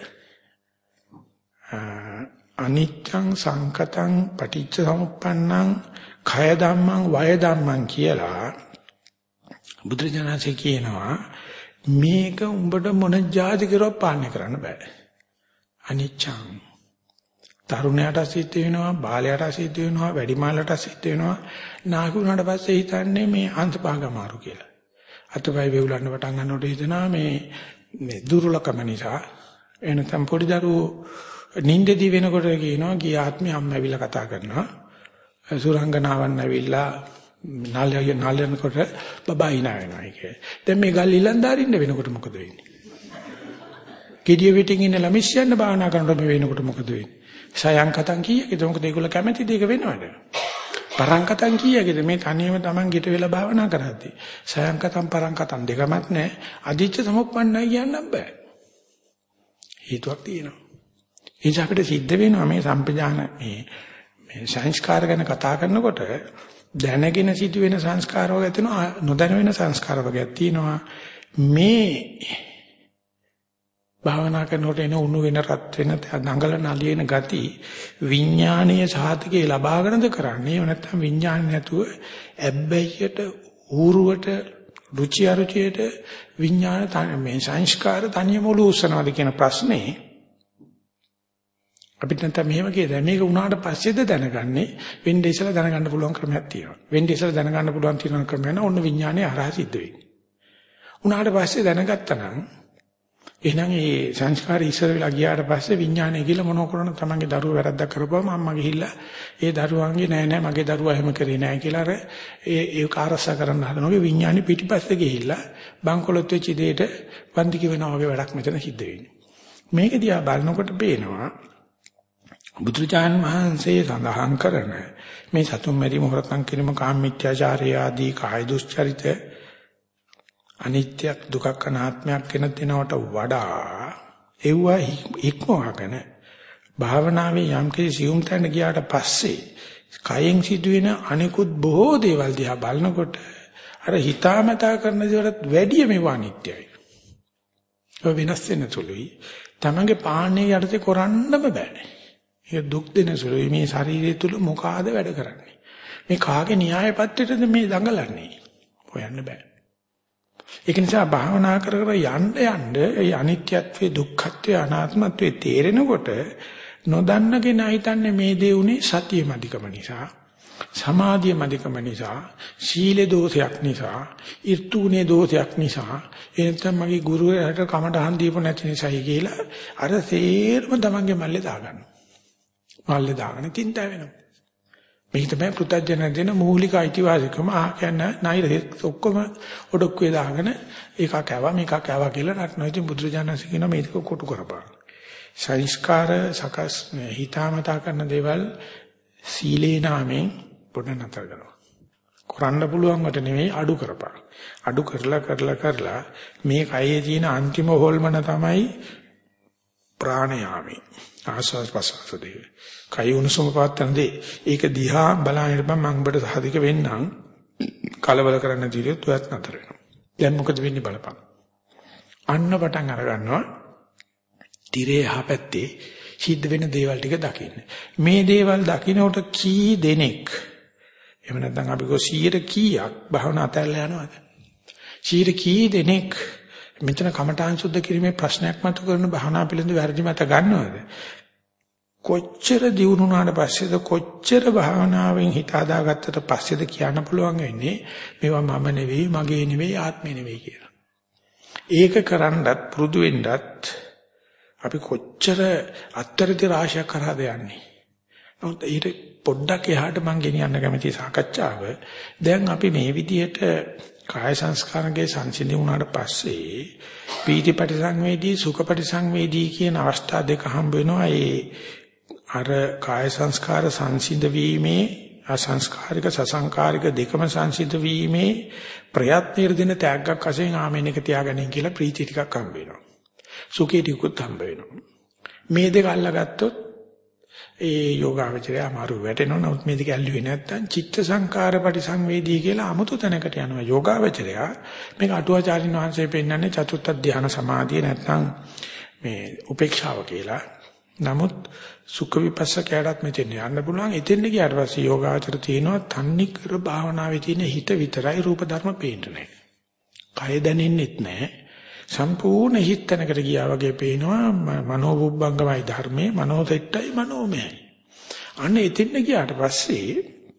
අනිච්ඡං සංකතං පටිච්ච සමුප්පන්නං කය ධම්මං වය ධම්මං කියලා බුදුරජාණන්සේ කියනවා මේක උඹට මොන જાති කරව පාලනය කරන්න බෑ. අනිච්ඡං තරුණයාට සිද්ධ වෙනවා, බාලයාට සිද්ධ වෙනවා, වැඩිමාලට සිද්ධ වෙනවා. නාකි වුණාට පස්සේ හිතන්නේ මේ අන්තභාග මාරු කියලා. අතපය වේවුලන්න පටන් ගන්නකොට හිතනවා මේ මේ දුර්ලකම නිසා එනතම් පොඩි දරුවෝ නිින්දදී වෙනකොට කියනවා ගිය ආත්මේ අම්ම ඇවිල්ලා කතා කරනවා. සුරංගනාවන් ඇවිල්ලා නාලිය නාලියනකොට බබා hina වෙනවා ඒකේ. දැන් මේ ගල් ඉලන්දාරින්න වෙනකොට මොකද වෙන්නේ? gediya pitin ඉන්න ළමිස්සයන් බාහනා කරනකොට මේ වෙනකොට මොකද වෙන්නේ? සයන්කතං කීයකද? මොකද ඒගොල්ලෝ කැමැති දෙයක වෙනවද? පරංකතං කීයකද? මේ තනියම Taman ගෙට වෙලා භාවනා කරද්දී. සයන්කතං පරංකතං දෙකමත් නැහැ. අදිච්ච සමුප්පන්නයි කියන්න බෑ. හේතුවක් තියෙනවා. ඒ නිසා අපිට සිද්ධ වෙනවා මේ සම්පජාන මේ මේ සංස්කාර ගැන කතා කරනකොට දැනගෙන සිදුවෙන සංස්කාර වගේ තියෙනවා, නොදැන වෙන සංස්කාර වගේක් තියෙනවා. මේ භාවනා කරනකොට එන උණු වෙන රත් වෙන දඟල නලියන ගති විඥානීය සාධකේ ලබාගෙනද කරන්නේ? එහෙම නැත්නම් විඥාන නැතුව ඇබ්බැහියට ඌරුවට රුචි අරුචියට විඥාන මේ සංස්කාර තනියම ඔලු උස්සනවාද කියන ප්‍රශ්නේ අපිට නැත්නම් මෙහෙම කියද මේක උනාට පස්සේද දැනගන්නේ? වෙන්නේ ඉස්සලා දැනගන්න පුළුවන් ක්‍රමයක් තියෙනවා. වෙන්නේ ඉස්සලා දැනගන්න පුළුවන් තියෙන ක්‍රමයක් නෝ ඔන්න විඥානයේ හරහා සිද්ධ වෙන්නේ. උනාට පස්සේ දැනගත්තා නම් එහෙනම් ඒ සංස්කාරය ඉස්සර වෙලා ගියාට පස්සේ විඥානය කියලා මොනව කරන තමන්ගේ දරුවෝ වැරද්දක් කරපුවම අම්මා ගිහිල්ලා ඒ දරුවන්ගේ නෑ නෑ මගේ දරුවා එහෙම කරේ නෑ කියලා අර ඒ ඒක ආරස කරන්න හදනෝගේ විඥානි පිටිපස්සේ ගිහිල්ලා බංකොලොත් වෙච්ච දෙයට වන්දි කියනවා වගේ වැඩක් මෙතන සිද්ධ වෙන්නේ. මේක දිහා බලනකොට පේනවා බුදුචාන් වහන්සේ සඳහන් කරන මේ සතුම් මැරි මොහරතන් කිරීම කාමීත්‍යාචාරය ආදී කාය දුස්චරිත අනිත්‍යක් දුකක් අනාත්මයක් වෙන දෙනවට වඩා ඒවා ඉක්මවගෙන භාවනාවේ යම් කිසි සියුම් තැන ගියාට පස්සේ කයෙන් සිදුවෙන අනිකුත් බොහෝ දේවල් දිහා බලනකොට අර හිතාමතා කරන දේවල්ට වැඩිය මේවා අනිත්‍යයි. ඒ වෙනස් වෙන සුළුයි. තමන්ගේ පාන්නේ යටතේ කරන්නම බෑ. ඒ දුක් දෙන සුළුයි. මේ ශරීරය තුල මොකාද වැඩ කරන්නේ? මේ කාගේ න්‍යාය පත්‍රයටද මේ දඟලන්නේ? හොයන්න බෑ. ඒක නිසා භාවනා කර කර යන්න යන්න ඒ අනිත්‍යත්වයේ දුක්ඛත්වයේ අනාත්මත්වයේ තේරෙනකොට නොදන්න කෙනා හිතන්නේ මේ දේ උනේ සතිය මදිකම නිසා, සමාධිය මදිකම නිසා, සීල දෝෂයක් නිසා, ඍතුනේ දෝෂයක් නිසා, එතන මගේ ගුරුවරයාට කමටහන් දීපු නැති නිසායි කියලා අර සේරම තමන්ගේ මල්ලේ දාගන්නවා. මල්ලේ දාගෙන තින්තය වෙනවා. මේ තමයි පුතජන දෙන මූලික අයිතිවාසිකම ආ කියන්නේ නයිර ඔක්කොම ඔඩොක්කුවේ දාගෙන එකක් ආවා මේකක් ආවා කියලා නටනවා. ඉතින් බුදුරජාණන්සේ කියනවා මේක කොටු කරපන්. සංස්කාර සකස් හිතාමතා කරන දේවල් සීලේ නාමයෙන් පොඩ නතර කරනවා. කරන්න පුළුවන් වට නෙමෙයි අඩු කරපන්. අඩු කරලා කරලා කරලා මේ කයේ තියෙන අන්තිම හොල්මන තමයි ප්‍රාණයාමේ. ආස්වාස් ප්‍රසවාස දෙක. කය උණුසුම පවත්තන දේ. ඒක දිහා බලන්න ඉපන් මම ඔබට සාධික වෙන්නම්. කලබල කරන්න දීලොත් ඔයත් නතර වෙනවා. දැන් මොකද වෙන්නේ බලපන්. අන්න පටන් අර ගන්නවා. තිරේ යහපැත්තේ සිද්ධ වෙන දේවල් ටික දකින්න. මේ දේවල් දකින්නට කී දෙනෙක් එහෙම නැත්නම් අපි කො සීයට කීයක් භවනා අතල්ලා යනවද? සීයට කී දෙනෙක් මෙතන කමඨාන් සුද්ධ කිරීමේ ප්‍රශ්නයක් මතු කරන භවනා පිළිබඳ වැරදි මත ගන්නවද? කොච්චර දියුණුනාට පස්සේද කොච්චර භාවනාවෙන් හිත හදාගත්තට පස්සේද කියන්න පුළුවන් වෙන්නේ මේවා මම නෙවෙයි මගේ නෙවෙයි ආත්මේ නෙවෙයි කියලා. ඒක කරන්නත් පුරුදු වෙන්නත් අපි කොච්චර අත්තරති රාශියක් කරාද යන්නේ. නමුත් ඊට පොඩ්ඩක් එහාට මම ගෙනියන්න කැමති සාකච්ඡාව. දැන් අපි මේ විදිහට කාය සංස්කාරයේ සංසිඳි වුණාට පස්සේ පීතිපටි සංවේදී සුඛපටි සංවේදී කියන අවස්ථා දෙක හම්බ වෙනවා. ඒ අර කාය සංස්කාර සංසිඳ වීමේ අසංස්කාරික සසංකාරික දෙකම සංසිඳ වීමේ ප්‍රයත්නයේ දෙන ත්‍යාගයක් වශයෙන් ආමෙන් එක තියාගන්න කියලා ප්‍රීති ටිකක් හම්බ වෙනවා. සුඛේ ටිකුත් හම්බ වෙනවා. මේ දෙක අල්ලගත්තොත් ඒ යෝගාවචරය අමාරු වැටෙනවා. නමුත් මේ දෙක ඇල්ලුවේ නැත්නම් චිත්ත සංකාර පරිසංවේදී කියලා 아무තු තැනකට යනවා යෝගාවචරය. මේක අටුවාචාරින් වහන්සේ පෙන්නන්නේ චතුත්ථ ධානය සමාධිය නැත්නම් මේ උපේක්ෂාව කියලා. නමුත් සුඛ විපස්සකයටත් මෙතෙන් යන්න පුළුවන්. එතෙන් ගියාට පස්සේ යෝගාචර තියෙනවා තන්නේ කර භාවනාවේ තියෙන හිත විතරයි රූප ධර්ම පේන්නේ නැහැ. කය දැනෙන්නෙත් නැහැ. සම්පූර්ණ හිත තැනකට ගියා වගේ පේනවා මනෝබුබ්බංගමයි ධර්මයේ මනෝසෙට්ටයි මනෝමයයි. අන්න එතෙන් ගියාට පස්සේ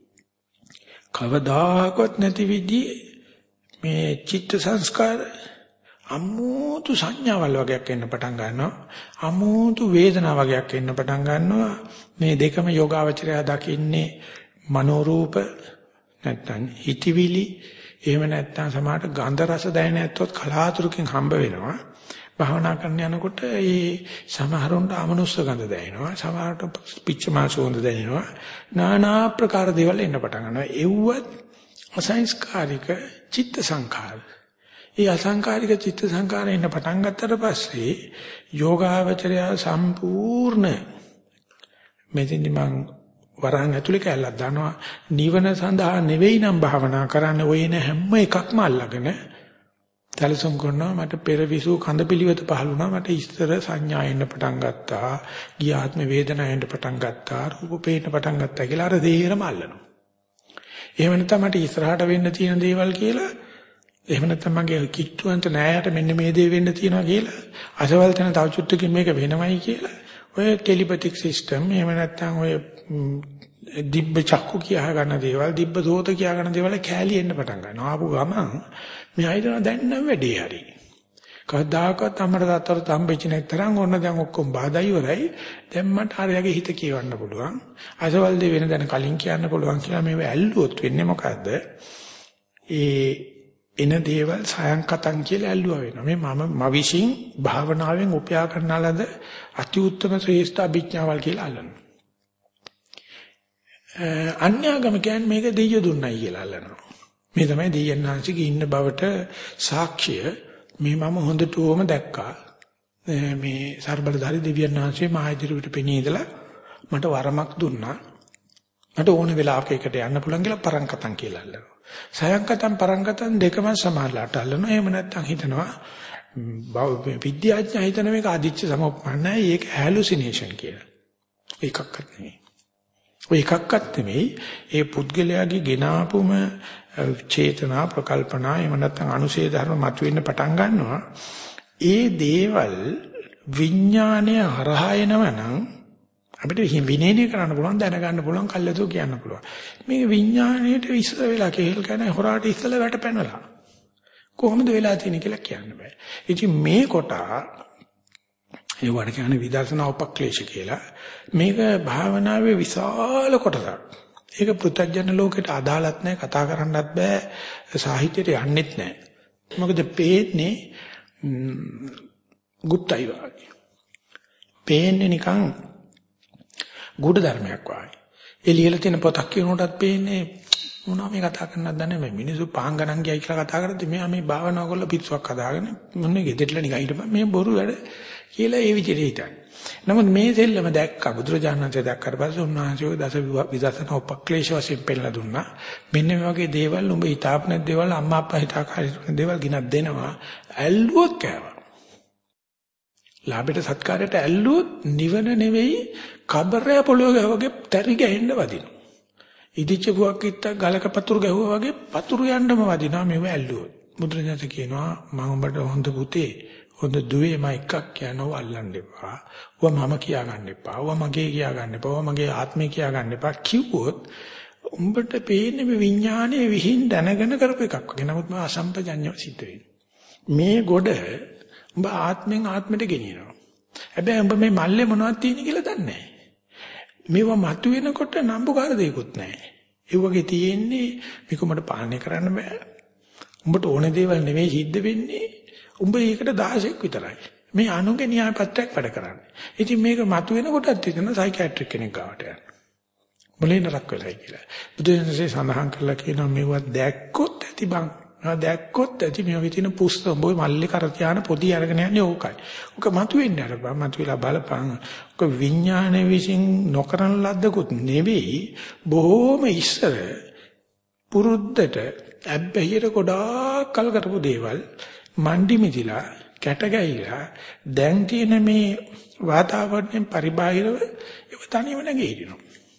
කවදාකවත් නැති විදිහේ මේ චිත්ත සංස්කාර අමුතු සංඥාවල් වගේක් එන්න පටන් ගන්නවා. අමුතු වේදනා වගේක් එන්න පටන් ගන්නවා. මේ දෙකම යෝගාවචරය දකින්නේ මනෝරූප නැත්නම් හිතවිලි එහෙම නැත්නම් සමහරට ගන්ධ රස දැනෙන ඇත්තොත් කලාතුරකින් හම්බ වෙනවා. භාවනා කරන යනකොට ඒ සමහරුන්ට අමනුස්ස ගඳ දැනෙනවා. සමහරට පිච්චමා සුවඳ දැනෙනවා. নানা ආකාර දේවල් එන්න පටන් ගන්නවා. ඒවත් අසංස්කාරික චිත්ත සංඛාර. ඒ අසංකාරික චිත්ත සංඛාර එන්න පටන් ගත්තට පස්සේ යෝගාවචරය සම්පූර්ණ මෙතෙන්දි මං වරහන් ඇතුලේ කැලලක් දානවා නිවන සඳහා නෙවෙයි නම් භාවනා කරන්න ඔය න හැම එකක්ම අල්ලගෙන තලසම් කරනවා. මට පෙරවිසු කඳ පිළිවෙත පහළ වුණා. මට ඉස්තර සංඥා එන්න පටන් ගත්තා. ගියාත්ම වේදනා එන්න පටන් ගත්තා. රූප පේන්න පටන් ගත්තා කියලා අර දෙහෙරම අල්ලනවා. එහෙම නැත්නම් මට ඉස්සරහට වෙන්න තියෙන දේවල් කියලා එහෙම නැත්නම් මගේ කිට්ටුවන්ට නෑයට මෙන්න මේ දේ වෙන්න තියෙනවා කියලා අසවල් තැන තව චුට්ටකින් මේක වෙනවයි කියලා ඔය ටෙලිපැතික් සිස්ටම් එහෙම නැත්නම් ඔය දිබ්බ චක්කු කියා ගන්න දේවල් දිබ්බ දෝත කියා ගන්න දේවල් කැලී එන්න පටන් ගන්නවා. ආපු ගමන් මේ හිතන දැන් නම් වැඩේ හරි. කවදාකවත් අමර තාත්තට හම්බෙච්ච නැතරම් ඕන දැන් ඔක්කොම බාධා ඉවරයි. දැන් මට හරියගේ හිත කියවන්න පුළුවන්. අසවල් දේ වෙන දැන කලින් කියන්න පුළුවන් කියලා මේව ඇල්ලුවොත් වෙන්නේ මොකද්ද? ඒ එන දේවල් සයන්කතන් කියලා ඇල්ලුවා වෙනවා. මේ මම මවිෂින් භාවනාවෙන් උපයා කරනාලද අති උත්තම ශ්‍රේෂ්ඨ අභිඥාවල් කියලා අල්ලනවා. අන්‍යාගම කියන්නේ මේක දෙයිය දුන්නයි කියලා අල්ලනවා. මේ තමයි දෙයයන් ආංශිකේ ඉන්න බවට සාක්ෂිය. මේ මම හොඳටම දැක්කා. මේ ਸਰබලධාරි දෙවියන් ආංශේ මහ ඉදිරියට පෙනී ඉඳලා මට වරමක් දුන්නා. මට ඕන වෙලාවක එකට යන්න පුළුවන් කියලා පරංකතන් කියලා අල්ලනවා. සයන්කතන් පරංකතන් දෙකම සමානලාට අල්ලනවා. එහෙම නැත්නම් හිතනවා විද්‍යාඥයා හිතන මේක අදිච්ච සමපන්නයි ඒක හැලුසිනේෂන් කියලා. ඒකක්වත් නෙමෙයි. ඔය එකක්වත් නෙමෙයි. ඒ පුද්ගලයාගේ ගෙනාපුම චේතනා ප්‍රකල්පනා එහෙම නැත්නම් අනුශේ ධර්ම මතුවෙන්න පටන් ගන්නවා. ඒ දේවල් විඥාණය හරහා එනවනම් අපිට විනේනය කරන්න පුළුවන් දැනගන්න පුළුවන් කල්යතෝ කියන්න පුළුවන්. මේක විඥාණයට ඉස්සර වෙලා කේල් කරන හොරාට ඉස්සල වැටපැනලා කොහොමද වෙලා තියෙන්නේ කියලා කියන්න බෑ. ඉතින් මේ කොට ඒ වගේ කියන්නේ විදර්ශනා උපක්ලේශ කියලා. මේක භාවනාවේ විශාල කොටසක්. ඒක පෘථග්ජන ලෝකෙට අදාළත් නැහැ, කතා කරන්නත් බෑ, සාහිත්‍යයට යන්නෙත් නැහැ. මොකද පේන්නේ গুপ্তයි වගේ. පේන්නේ නිකන් ගුඩ ධර්මයක් වගේ. එළියලා තියෙන පොතක් කියනකොටත් පේන්නේ මොනවා මේ කතා කරන්නත් දන්නේ නැහැ. මිනිස්සු පහන් ගණන් ගියයි කියලා කතා කරද්දි මෙයා මේ භාවනාව කරලා පිස්සුවක් හදාගෙන මොන්නේ ගෙදෙටලා නිකන් හිටපන් මේ බොරු වැඩ කියලා ඒ විදිහට හිතන්නේ. නමුත් මේ දෙල්ලම දැක්කා බුදුරජාණන් වහන්සේ දැක්කට පස්සේ උන්වහන්සේ දස විදර්ශනා උපක්ලේශ වශයෙන් පෙන්නලා දුන්නා. මෙන්න මේ වගේ දේවල් උඹ හිතාපු නැත් දේවල් අම්මා අප්පා හිතාකාරී දේවල් ගිනක් දෙනවා. ඇල්ලුවොත් කෑවා. ලාභයට සත්කාරයට ඇල්ලුවොත් නිවන නෙවෙයි කබරය පොළොව ගහවගේ තරි ගහින්න වදිනවා. ඉදිච්ච පුවක් ඉත්ත ගලක පතුරු ගැහුවා වගේ පතුරු යන්නම වදිනවා මේව ඇල්ලුවොත්. බුදුරජාණන් කියනවා මම උඹට හොඳ පුතේ හොඳ දුවේ මම එකක් කියනවා අල්ලන්න එපා. ඔවා මම කියා ගන්න එපා. ඔවා මගේ කියා ගන්න එපා. ඔවා මගේ ආත්මය කියා ගන්න එපා කිව්වොත් උඹට පේන්නේ මේ විඥානයේ විහිං දැනගෙන කරපු එකක් වගේ. නමුත් මම අසම්පජඤ්ඤව සිද්ධ වෙනවා. මේ ගොඩ උඹ ආත්මෙන් ආත්මෙට ගෙනියනවා. හැබැයි උඹ මේ මල්ලේ මොනවද තියෙන්නේ කියලා දන්නේ නැහැ. මේවා මතුවෙනකොට නම්බුකාර දෙයක්වත් නැහැ. ඒ වගේ තියෙන්නේ මේක උඹට පාලනය කරන්න බෑ. උඹට ඕන දේවල් නෙවෙයි සිද්ධ වෙන්නේ. උඹ ඒකට දහසක් විතරයි. මේ අනුගේ න්‍යාය පත්‍රයක් වැඩ කරන්නේ. ඉතින් මේක මතුවෙනකොටත් හිතන සයිකියාට්‍රික් කෙනෙක් ගාවට යන්න. මොලේ නරක වෙලයි කියලා. බුදුන්සේ සඳහන් කළා කියනවා මේවා දැක්කොත් ඇති බං. ආ දැක්කොත් ඇති මේ වගේ තියෙන පුස්ත උඹේ මල්ලේ කර තියාන පොඩි අරගෙන යන්නේ ඕකයි. ඕක මතුවෙන්නේ අර බං මතුවලා බලපං. ඕක විඥානයේ විසින් නොකරන ලද්දකුත් නෙවෙයි බොහොම ඉස්සර පුරුද්දට අබ්බැහිර ගොඩාක් කල් කරපු දේවල් මණ්ඩි මිදිලා කැට ගැහිලා දැන් තියෙන මේ වාතාවරණයෙන් පරිබාහිරව ඒව තනියම නැගිටිනවා.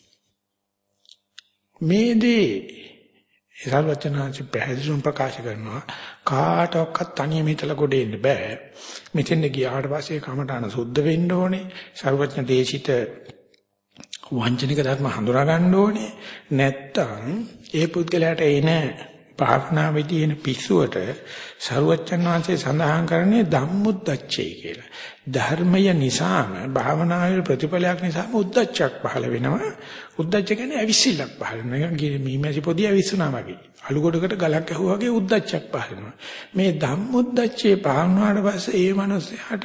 මේ දේ සර්වචනාචි පැහැදිලිවම ප්‍රකාශ කරනවා කාටවත් තනියම හිතලා ගොඩ එන්න බෑ. මෙතෙන් ගියාට පස්සේ කමඨාන සුද්ධ වෙන්න ඕනේ. සර්වඥ දේශිත වංචනික ධර්ම හඳුනා ගන්න ඕනේ. නැත්තම් ඒ පුද්ගලයාට එන භාවනාවේදී එන පිස්සුවට සර්වචන් වහන්සේ සඳහන් කරන්නේ ධම්මුද්දච්චය කියලා. ධර්මය නිසාම භාවනාවේ ප්‍රතිඵලයක් නිසාම උද්දච්චයක් පහළ වෙනවා. උද්දච්ච කියන්නේ අවිසිල්ලක් පහළ වෙනවා. නිකන් මීමැසි පොදිය අවිස්සනා වගේ. අලු ගොඩකට ගලක් ඇහුවා වගේ උද්දච්චයක් පහළ වෙනවා. මේ ධම්මුද්දච්චේ පහළ වුණාට පස්සේ ඒ මනුස්සයාට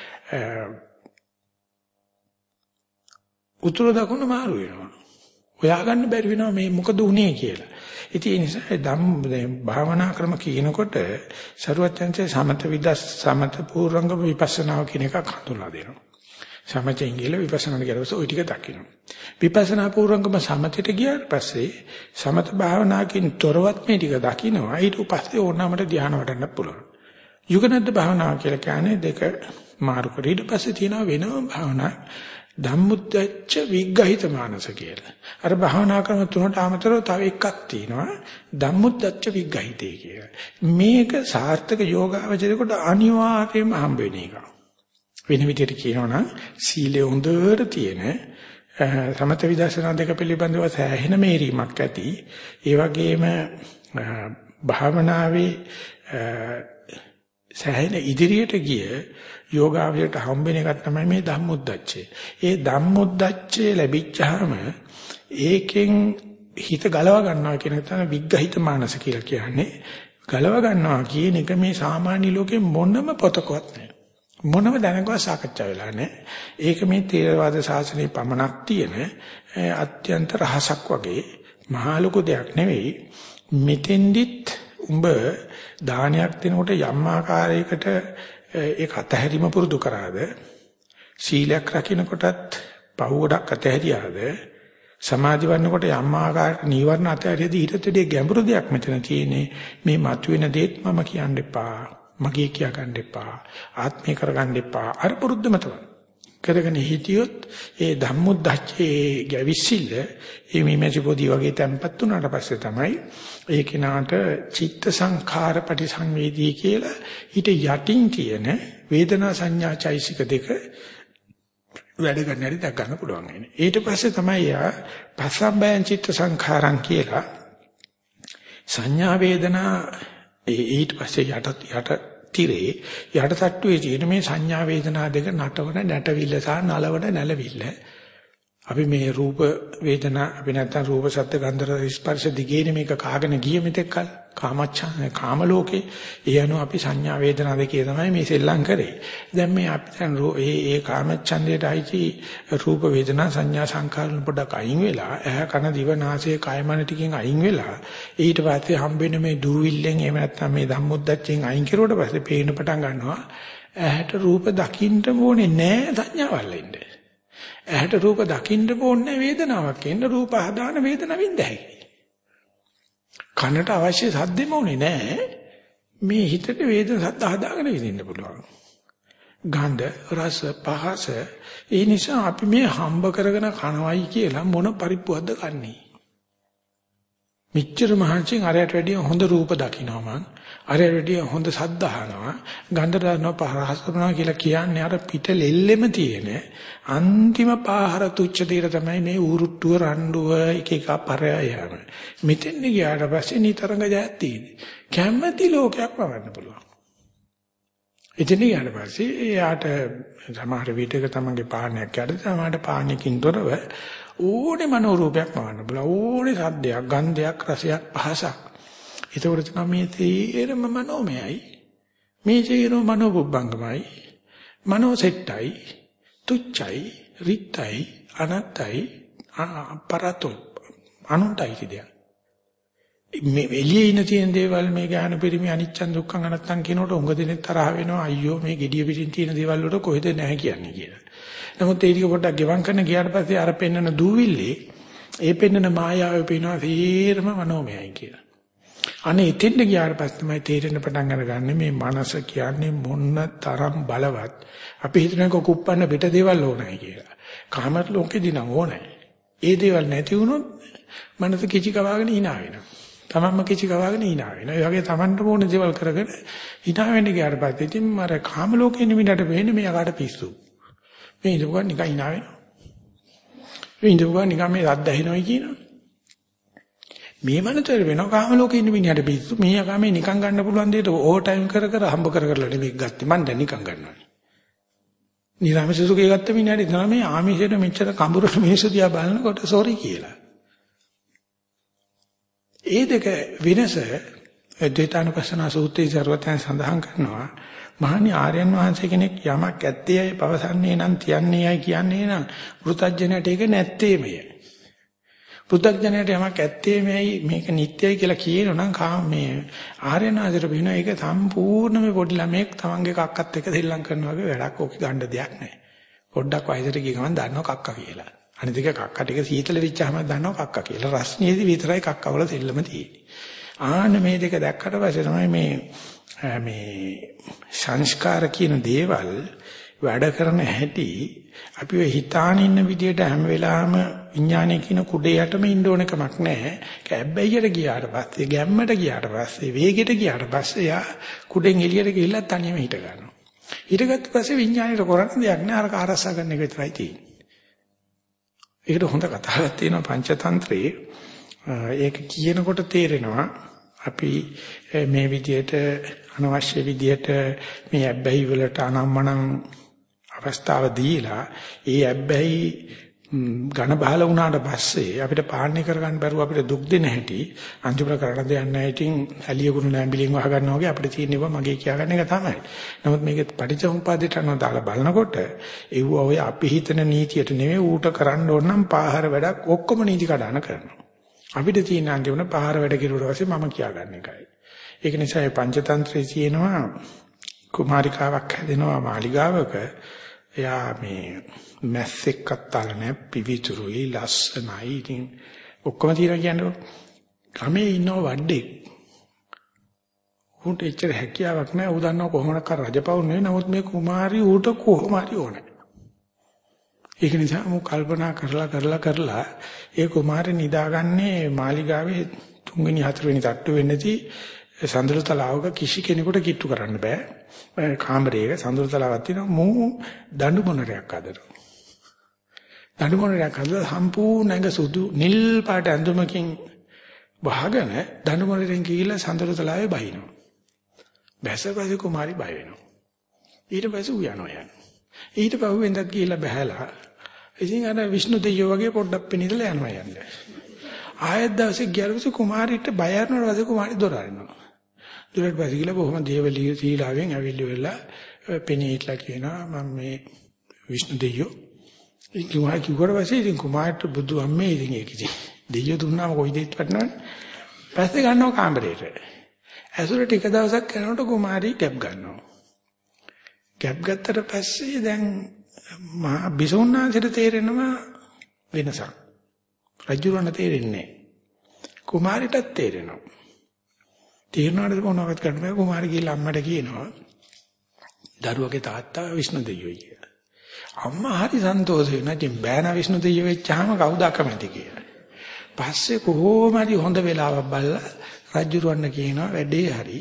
උතුරු දකුණ මාරු වෙනවා. හොයාගන්න බැරි වෙනවා මේ මොකද උනේ කියලා. ඉතින් ඒ නිසා ධම් භාවනා ක්‍රම කියනකොට සරුවචන්සේ සමත විදස් සමත පූර්වංග විපස්සනාව කියන එකක් හඳුන්වා දෙනවා. සමතෙන් ගිහලා විපස්සනාට ගියොත් ওই ටික දකින්න. විපස්සනා පූර්වංගම සමතයට ගියාට පස්සේ සමත භාවනාවකින් තොරවත් මේ ටික දකින්නවා. ඊට පස්සේ ඕනෑමට ධ්‍යාන වඩන්න පුළුවන්. යුගනද්ද භාවනාව කියලා කියන්නේ දෙක මාරු කර ඊට පස්සේ තියෙනවා වෙනම භාවනාවක්. ධම්මුද්දච්ච විග්ගහිත මානස කියලා. අර භාවනා ක්‍රම තුනට අමතරව තව එකක් තියෙනවා ධම්මුද්දච්ච විග්ගහිතේ කියලා. මේක සාර්ථක යෝගාවචරයකට අනිවාර්යයෙන්ම හම්බ වෙන එක. වෙන විදිහට කියනවා නම් සීලය හොඳට තියෙන සමත විදර්ශනා දෙක පිළිබඳව සෑහෙන මේරීමක් ඇති. ඒ වගේම භාවනාවේ සෑහෙන ඉදිරියට ගිය යෝගාවචරයට හම්බෙන එකක් තමයි මේ ධම්මුද්දච්චය. ඒ ධම්මුද්දච්චය ලැබිච්චාම ඒකෙන් හිත ගලව ගන්නවා කියන එක තමයි විග්ගහිත මානස කියලා කියන්නේ. ගලව ගන්නවා කියන එක මේ සාමාන්‍ය ලෝකේ මොනම පොතකවත් නැහැ. මොනම දැනගව සාකච්ඡා වෙලා නැහැ. ඒක මේ ථේරවාද ශාසනයේ පමණක් තියෙන අත්‍යන්ත රහසක් වගේ මහා ලොකු දෙයක් නෙවෙයි. මෙතෙන්දිත් උඹ දානයක් දෙනකොට යම් ආකාරයකට ඒක අතහැරීම පුරුදු කරාද සීලයක් රකින්නකොටත් පහ ගොඩක් අතහැරියාද සමාධි වන්නකොට යම් ආකාරයකට නීවරණ අතහැරියද ඊටතේ ගැඹුරු දෙයක් මෙතන තියෙන්නේ මේ මතුවෙන දේත් මම කියන්න එපා මගේ කියා ගන්න එපා ආත්මේ කරගන්න එපා අර පුරුද්දම තමයි කරගෙන හිටියොත් ඒ ධම්මුද්දච්චේ ගැවිසිල්ල ඒ මීමැසි පොඩි වගේ තැම්පත් වුණාට පස්සේ තමයි ඒ කෙනාට චිත්ත සංඛාර පටිසංවේදී කියලා ඊට යටින් තියෙන වේදනා සංඥා චෛසික දෙක වැඩ ගන්න හැටි දක් ගන්න පුළුවන් වෙන්නේ. ඊට පස්සේ තමයි යා පස්සම්බයං චිත්ත සංඛාරං කියලා සංඥා වේදනා ඊට පස්සේ යට යට තිරේ යට තට්ටුවේ තියෙන මේ සංඥා වේදනා දෙක නටවන නැටවිල්ල සහ නලවන නැලවිල්ල අපි මේ රූප වේදනා අපි නැත්තම් රූප ශබ්ද ගන්ධ රස ස්පර්ශ දිගේනේ මේක කාගෙන ගිය මෙතෙක් කල කාමච්ඡා කාම ලෝකේ ඒ අනුව අපි සංඥා වේදනා දෙකේ තමයි මේ සෙල්ලම් කරේ දැන් මේ අපි දැන් ඒ ඒ කාමච්ඡන්දයට අයිති රූප වේදනා සංඥා සංකාර පොඩක් අයින් වෙලා ඇහ කන දිව නාසය කය මන ටිකෙන් අයින් වෙලා ඊට පස්සේ හම්බෙන මේ දූවිල්ලෙන් එහෙම නැත්තම් මේ ධම්මොද්දච්චෙන් අයින් කරුවට පස්සේ පේන පටන් ගන්නවා ඇහැට රූප දකින්න ඕනේ නෑ සංඥාවල් එන්නේ ඇහැට රූප දකින්න ඕනේ වේදනාවක් එන්න රූප හදාන වේදනාවෙන් දැහැයි. කනට අවශ්‍ය සද්දෙම ඕනේ නෑ. මේ හිතට වේදන සද්ද හදාගෙන විඳින්න පුළුවන්. ගන්ධ රස පහස ඒ නිසා අපි මේ හම්බ කරගෙන කනවයි කියලා මොන පරිප්පුවක්ද කන්නේ. මෙච්චර මහන්සියෙන් අරයට වැඩිය හොඳ රූප දකින්නවා මං අරයට වැඩිය හොඳ සද්ද අහනවා ගන්ධ රස පහස කරනවා කියලා කියන්නේ අර පිට ලෙල්ලෙම තියෙන අන්තිම පාහර තුච්ච දේර තමයි මේ ඌරුට්ටුව රණ්ඩුව එක එක පරය යන මෙතෙන් ගියාට පස්සේ නිතරම ජයත් තියෙන්නේ කැමැති ලෝකයක් වවන්න පුළුවන් ඉතින් ඊට පස්සේ එයාට සමහර විටක තමන්ගේ පාණයක් යටද සමහරට පාණයකින් තොරව ඕනේ මනෝ රූපයක් වවන්න බල ඕනේ සද්දයක් ගන්ධයක් රසයක් පහසක්. ඒතකොට තමයි මේ තේරම මනෝමයයි. මේ තේරම මනෝබුබ්බංගමයි. මනෝ සෙට්ටයි තුච්චයි රිත්යි අනත්තයි අපරතෝ අනුන්ටයි කිදියා. මේ එළියේ ඉන්න තියෙන දේවල් මේ ගාන පරිමි අනිච්චන් දුක්ඛං අනත්තං කියනකොට උඟ දෙනෙක් තරහ වෙනවා අයියෝ මේ gediya පිටින් තියෙන දේවල් වලට කොහෙද නැහැ කියන්නේ කියලා. නමුත් ඒ ටික පොඩ්ඩක් ගෙවම් කරන ගියාට පස්සේ අර පෙන්නන දූවිල්ලේ ඒ පෙන්නන මායාවේ පේනවා තීරම මනෝමයයි කියලා. අනේ එතෙන්ට ගියාට පස්සේ තමයි තේරෙන්න පටන් අරගන්නේ මේ මනස කියන්නේ මොන තරම් බලවත්. අපි හිතනක කුප්පන්න පිට දේවල් ඕනයි කියලා. කාම ලෝකෙදී නම් ඕනයි. ඒ දේවල් නැති වුණොත් මනස කිචි කවාගෙන hina වෙනවා. තමන්ම කිචි කවාගෙන hina වෙනවා. ඒ වගේ තමන්ට ඕන දේවල් කරගෙන hina වෙන්න ගියාට පස්සේ ඉතින් මර කාම ලෝකෙ නිමිනට වෙන්නේ මේ යකාට පිස්සු. මේ ඉඳුවා නිකන් hina වෙනවා. මේ ඉඳුවා නිකන් මේ රද්ද ඇහෙනවයි කියනවා. මේ මනතර වෙනවා කාම ලෝකෙ ඉන්න මිනිහට පිස්සු. මේ යකා මේ නිකන් ගන්න පුළුවන් දෙයට ඕවර් ටයිම් කර කර හම්බ කර කරලා නෙමෙයි ගත්තේ. මන් දැන් නිකන් ගන්නවා. නිරාමස සුඛය ගත්ත මිනිහට තමයි මේ ආමිෂයට මෙච්චර කඹුරට මිනිස්සු දිහා බලනකොට සෝරි කියලා. ඒ දෙක වෙනස ද්වේතානුපස්සනා සූත්‍රයේ සර්වතයන් සඳහන් කරනවා. මහණි ආර්යයන් වහන්සේ කෙනෙක් යමක් ඇත්තේයි පවසන්නේ නම් තියන්නේයි කියන්නේ නම් පෘථග්ජනයට ඒක නැත්තේමය. පෘථග්ජනයට යමක් ඇත්තේමයි මේක නිට්ටයයි කියලා කියනනම් කාම මේ ආර්යයන් වහන්සේට වෙන ඒක සම්පූර්ණම පොඩි ළමෙක් තමන්ගේ කක්කත් එක්ක දෙල්ලම් කරනවා වගේ වැඩක්. ඕක ගන්න දෙයක් නැහැ. පොඩ්ඩක් වයසට ගිය ගමන් දන්නවා කක්ක කියලා. අනිත් එක කක්ක ටික සීතල වෙච්චාම දන්නවා කක්ක කියලා. රස්නියේදී විතරයි කක්කවල දෙල්ලම තියෙන්නේ. ආන්න මේ දෙක දැක්කට පස්සේ තමයි මේ මේ සංස්කාර කියන දේවල් වැඩ කරන හැටි අපි ඔය හිතාන ඉන්න විදියට හැම වෙලාවෙම විඥානය කියන කුඩේ යටම ඉන්න ඕන කමක් නැහැ. ඒක හැබැයිට ගියාට පස්සේ ගැම්මට ගියාට පස්සේ වේගෙට ගියාට පස්සේ යා කුඩෙන් එළියට ගිහිල්ලා තනියම හිට ගන්නවා. හිටගත්ත පස්සේ විඥානයට කරන්න දෙයක් නැහැ. අර කාරස්සා ගන්න එක විතරයි තියෙන්නේ. ඒකට හොඳ කතාවක් තියෙනවා පංචතන්ත්‍රයේ. ඒක කියනකොට තේරෙනවා අපි මේ විදියට අනවශ්‍ය විදියට මේ අබ්බැහි වලට අනම්මනම් අවස්ථාව දීලා ඒ අබ්බැහි ඝන බහල වුණාට පස්සේ අපිට පාලනය කරගන්න බැරුව අපිට දුක් දෙන හැටි අන්තිමට කරන්න දෙයක් නැහැ. ඉතින් ඇලියකුණු නැඹිලින් වහ ගන්නවා වගේ අපිට තියෙනවා මගේ කියාගන්න එක තමයි. නමුත් මේක පටිච්චසමුප්පාදයට අනුව දාලා බලනකොට ඒව ඔය අපි හිතන නීතියට නෙවෙයි ඌට කරන්න ඕන නම් පාහර වැඩක් ඔක්කොම නීති කඩන කරනවා. අපිට තියෙන අන්තිමට පාහර වැඩ කෙරුවට පස්සේ මම කියාගන්න එකයි. ඒක නිසා මේ පංචතන්ත්‍රයේ තියෙනවා කුමාරිකාවක් හැදෙනවා මාලිගාවක. එයා මේ මැස්සෙක්වත් අල්ල නැහැ පිවිතුරුයි ලස්සනයි. ඉතින් ඔක්කොම තියලා කියන්නේ ගමේ ඉන්න වඩේ උන්ට එච්චර හැකියාවක් නැහැ. ඌ දන්නව කොහොමද කර රජපෞල් නෙවෙයි. නමුත් මේ කුමාරි ඌට කොහොම හරි ඕනේ. ඒක නිසා මම කල්පනා කරලා කරලා කරලා ඒ කුමාරි නිදාගන්නේ මාලිගාවේ තුන්වෙනි හතරවෙනි තට්ටු වෙන්නේදී සඳලු තලාවක කිසි කෙනෙකුට කිට්ටු කරන්න බෑ. කාමරයක සඳලු තලාවක් තියෙනවා. මූ දඬු මොනරයක් අදනවා. දඬු මොනරයක් අදලා සම්පූර්ණ ඇඟ සුදු නිල් පාට ඇඳුමකින් වහගෙන දඬු මොනරෙන් ගිහිල්ලා සඳලු තලාවේ බහිනවා. බැසපස්සේ කුමාරි බය වෙනවා. ඊට පස්සේ ඌ යනවා යන. ඊට පස්සේ වෙන්දත් ගිහිල්ලා බහැලා ඉතින් අර විෂ්ණු දෙවියෝ වගේ පොඩ්ඩක් පෙනිදලා යනවා යන්නේ. ආයෙත් දවසේ ගියරපස්සේ කුමාරිට බය යනකොට පස්සේ කුමාරි දොර අරිනවා. දොරට පස්සේ ගිහලා බොහොම දේවලී සීලාවෙන් ඇවිල්ලි වෙලා පෙනීట్లా කියනවා මම මේ විෂ්ණු දෙවියෝ. ඒ කිව්වා කිව්වට පස්සේ ඉතින් කුමාරට බුදු අම්මේ ඉතින් ඒක ඉතින් දෙවියෝ දුන්නාම කොයි දෙයක් වටනවනේ. පස්සේ ගන්නවා කාමරේට. ඇසුර ටික දවසක් යනකොට කුමාරි ගැප් ගන්නවා. ගැප් ගත්තට පස්සේ දැන් මහා බිසෝන්නාන්සේට තේරෙනවා වෙනසක්. රජුරණ තේරෙන්නේ නැහැ. කුමාරිටත් තේරෙනවා. තේරෙනාට මොනවද කරන්න බෑ. කුමාරි ගිහලා අම්මට කියනවා දරුවගේ තාත්තා විෂ්ණු දෙවියෝ කියලා. අම්මා හරි සන්තෝෂ වෙනවා. ඉතින් බෑන විෂ්ණු දෙවියෝ වෙච්චාම කවුද අකමැති කියලා. පස්සේ කොහොම හරි හොඳ වෙලාවක් බලලා රජුරවන්න කියනවා වැඩේ හරි.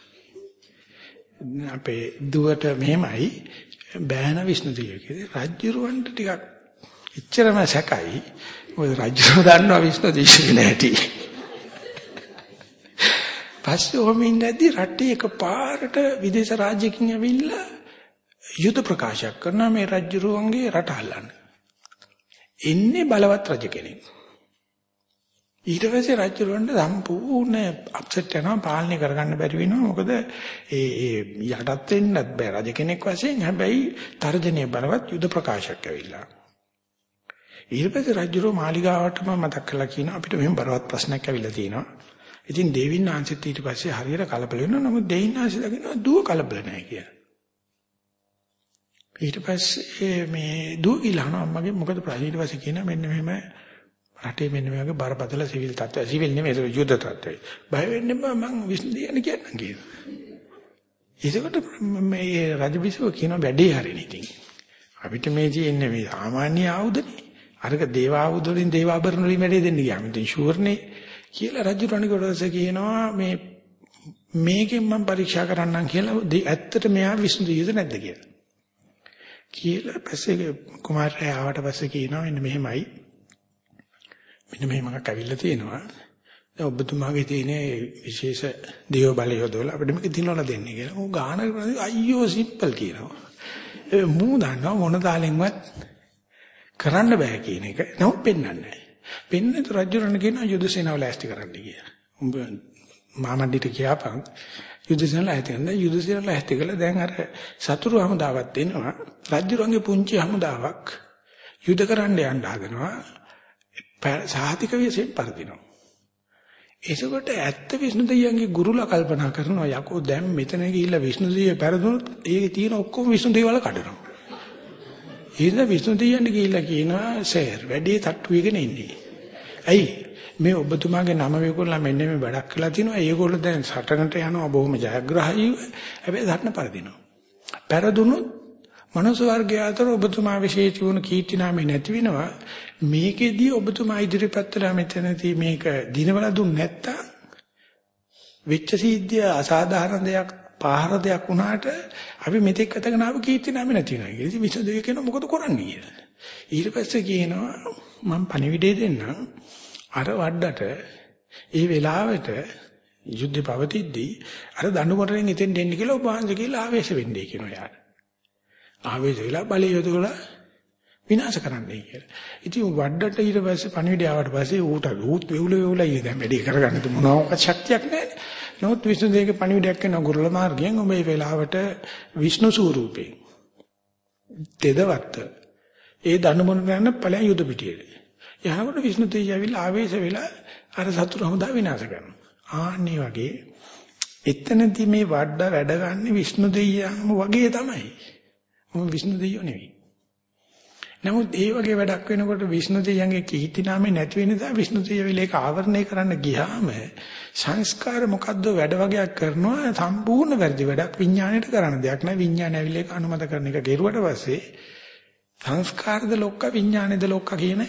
අපේ දුවට මෙහෙමයි බෑන විෂ්ණු දෙවියෝ කියලා. රජුරවන්ට ටිකක් එච්චරම සැකයි. ඔය රජුරව දන්නවා විෂ්ණු දෙවියෝ නැටි. පස්සේ ඔහොම ඉඳද්දී රටේ එකපාරට විදේශ රාජ්‍යකින් ඇවිල්ලා යුද ප්‍රකාශයක් කරනවා මේ රජුරුවන්ගේ රට අල්ලන්න. එන්නේ බලවත් රජ කෙනෙක්. ඊට පස්සේ රජුරවන්ට සම්පූර්ණ අප්සෙට් වෙනවා පාලනය කරගන්න බැරි වෙනවා මොකද ඒ ඒ යටත් වෙන්නත් බෑ රජ කෙනෙක් වශයෙන් හැබැයි තර්ජනීය බලවත් යුද ප්‍රකාශයක් ඇවිල්ලා ඊට පස්සේ රජුරෝ මාලිගාවටම මතක් කරලා කියනවා අපිට මෙහෙම බලවත් ප්‍රශ්නයක් ඇවිල්ලා තියෙනවා ඉතින් දෙවියන් ආංශිත් ඊට පස්සේ හරියට කලබල වෙනවා නමුත් දෙවියන් ආංශ දකිනවා දුව කලබල නැහැ කියලා ඊට පස්සේ මේ දුව ගිලහනවා අම්මගේ මොකද ප්‍රශ්න ඊට පස්සේ කියනවා මෙන්න මෙහෙම රටේ මෙන්න මේ වගේ බරපතල සිවිල් තත්ත්වය සිවිල් නෙමෙයි ඒක යුද්ධ තත්ත්වය. බය වෙන්න එපා මං විශ්න දෙන්න කියන්නම් කියනවා. ඒකට මේ රජබිසව කියන වැඩේ හරිනේ ඉතින්. අපිට මේ තියෙන්නේ මේ සාමාන්‍ය ආයුධනේ. අරක දේව ආයුධ වලින් දේව ආභරණ වලින් වැඩේ දෙන්න ගියාම ඉතින් ෂුවර්නේ කියලා රජු රණිකොටස කියනවා මේ මේකෙන් මම පරීක්ෂා කරන්නම් කියලා ඇත්තට මෙයා විශ්න දෙයිද නැද්ද කියලා. කියලා පස්සේ කුමාරයා ආවට පස්සේ කියනවා මෙන්න මෙහෙමයි මෙන්න මෙහෙමක් අවිල්ල තියෙනවා. දැන් ඔබතුමාගේ තියෙන විශේෂ දේව බලය යොදවලා අපිට මේක දිනවලා දෙන්නේ කියලා. ਉਹ ගාන අයියෝ සිම්පල් කියනවා. ඒ මූ දන්නවා මොන තාලෙන්වත් කරන්න බෑ කියන එක. නමුත් පෙන්වන්නේ නැහැ. පෙන්නේත් රජුරණ කියනවා යුද සේනාව ලෑස්ති කරන්න කියලා. උඹ මාමණ්ඩිට කියපන් යුද සේනාව ලෑස්ති කරන්න. යුද සේනාව ලෑස්ති කළා දැන් අර සතුරු හමුදාවක් දෙනවා. රජුරන්ගේ පුංචි හමුදාවක් යුද කරන්න යන්න හදනවා. සාහිතික විශේෂයෙන් පරදිනවා. ඒසකොට ඇත්ත විෂ්ණු දෙවියන්ගේ ගුරුලා කල්පනා කරනවා යකෝ දැන් මෙතන ගිහිල්ලා විෂ්ණු දෙවිය පරදුනොත් ඒකේ තියෙන ඔක්කොම විෂ්ණු දෙවියන් වල කඩනවා. ඊට විෂ්ණු දෙවියන් ගිහිල්ලා කියනවා සර් වැඩි තට්ටු වෙගෙන ඉන්නේ. ඇයි මේ ඔබතුමාගේ නම වේගොල්ලෝ මෙන්න මේ වැඩක් කළා තිනවා ඒගොල්ලෝ දැන් සටනට යනවා බොහොම ජයග්‍රහීව හැබැයි සටන පරදිනවා. පරදුනොත් මනුස්ස වර්ගය අතර ඔබතුමා විශේෂ වුණ කීර්ති නාමය නැති වෙනවා. මේකෙදී ඔබතුමා ඉදිරිපත් කළා මෙතනදී මේක දිනවල දුන්න නැත්තම් වෙච්ච සිද්ධිය අසාධාරණ දෙයක් පාහර දෙයක් වුණාට අපි මෙතෙක් කතගෙන ආව කීර්ති නාමය නැති වෙනවා කියලා. ඉතින් විසඳ දෙක කියනවා මොකද කරන්නේ කියලා. ඊට පස්සේ කියනවා මම පණිවිඩය දෙන්නම් අර වඩට ඒ වෙලාවට යුද්ධය පවතිද්දී අර දඬුමරෙන් ඉතින් දෙන්න කියලා ඔබ වහන්සේ කියලා ආවේශ වෙන්නේ කියනවා යාර. ආවේශ වෙලා බලය යොදවලා විනාශ කරන්නයි කියලා. ඉතින් වඩට ඊට පස්සේ පණිවිඩය ආවට පස්සේ ඌට ඌත් වෙවුල වෙවුල ඉන්නේ දැන් වැඩි කරගන්න තු මොනවාක් ශක්තියක් නැහැ. නමුත් විෂ්ණු දෙවියන්ගේ පණිවිඩයක් කරන ගුරුල මාර්ගයෙන් ඔබ මේ වෙලාවට විෂ්ණු ස්වරූපේ තෙදවත් ඒ දනුමන යන ඵලයන් යුද පිටියේ. යහකට විෂ්ණු දෙවියන් ඇවිල්ලා ආවේශ වෙලා අර සතුරු හමුදා විනාශ කරනවා. ආන්නේ වගේ එතනදී මේ වඩ වැඩ ගන්න විෂ්ණු දෙවියන්ම වගේ තමයි. මොම විෂ්ණු දෙවියෝ නෙවෙයි. නමුත් ඒ වගේ වැඩක් වෙනකොට විෂ්ණු දෙවියන්ගේ කීර්ති නාමේ නැති වෙන නිසා විෂ්ණු දෙවියෝ ඒක ආවරණය කරන්න ගියාම සංස්කාර මොකද්ද වැඩ වගේක් කරනවා සම්පූර්ණ වැරදි වැඩක් විඥාණයට කරන්න දෙයක් නෑ විඥාණය ඇවිල්ලා ඒක අනුමත කරන එක ගෙරුවට පස්සේ සංස්කාරද ලොක්ක විඥාණයද ලොක්ක කියන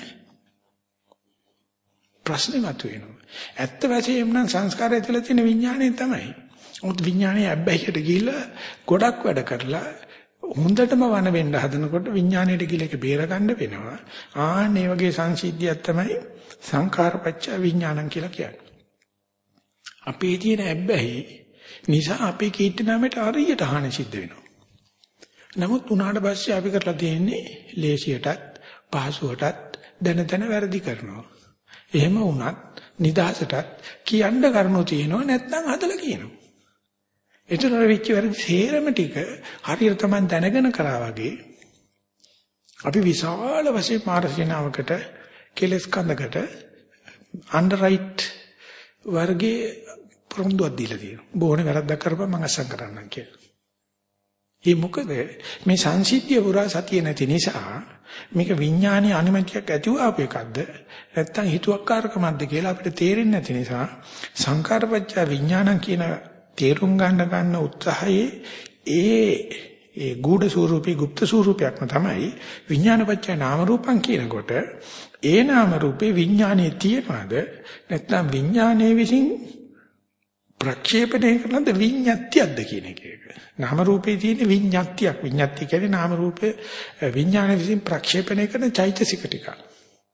ප්‍රශ්නේ මතුවෙනවා. ඇත්ත වශයෙන්ම නම් සංස්කාරය තුළ තියෙන විඥාණය තමයි. මොකද විඥාණය අබ්බැහියට ගිහිල්ලා ගොඩක් වැඩ කරලා හොඳටම වන වෙන්න හදනකොට විඥාණයට කියලා එක බේර ගන්න වෙනවා. ආන් මේ වගේ සංසිද්ධියක් තමයි සංඛාරපච්ච විඥානං කියලා කියන්නේ. අපේ තියෙන ඇබ්බැහි නිසා අපේ කීර්ති නාමයට හරියට හානි සිද්ධ වෙනවා. නමුත් උනාට පස්සේ අපි කරලා තියෙන්නේ ලේසියටත් පහසුවටත් දැන දැන වැරදි කරනවා. එහෙම වුණත් නිදහසටත් කියන්න කරුණු තියෙනවා නැත්නම් හදලා කියනවා. එතන වෙච්ච වැරදි සේරම ටික හරියට තමයි දැනගෙන කරා වගේ අපි විශාල වශයෙන් මාර්ශනාවකට කෙලස් කඳකට අන්ඩර්රයිට් වර්ගයේ පොරොන්දුවක් දීලා තියෙනවා. බොහොම වැරද්දක් කරපුවා මම අසං කරන්නම් කියලා. ඒ මොකද මේ සංසිද්ධිය පුරා සතිය නැති නිසා මේක විඥානීය අනුමැතියක් ඇතුව ආපු එකක්ද නැත්නම් හිතුවක්කාරකමක්ද කියලා අපිට තේරෙන්නේ නැති නිසා සංකාරපච්ච විඥානං කියන තේරුම් ගන්න ගන්න උත්සාහයේ ඒ ඒ ගුඪ ස්වරූපී গুপ্ত ස්වරූපයක්ම තමයි විඥානපච්චය නාම රූපං කියනකොට ඒ නාම රූපේ විඥානයේ තියනවාද නැත්නම් විඥානයේ විසින් ප්‍රක්ෂේපණය කරනද විඤ්ඤාත්‍යක්ද කියන එක. නාම රූපේ තියෙන විඤ්ඤාත්‍යයක් විඤ්ඤාත්‍ය කියන්නේ නාම රූපේ විඥානයේ විසින් ප්‍රක්ෂේපණය කරන චෛතසික ටික.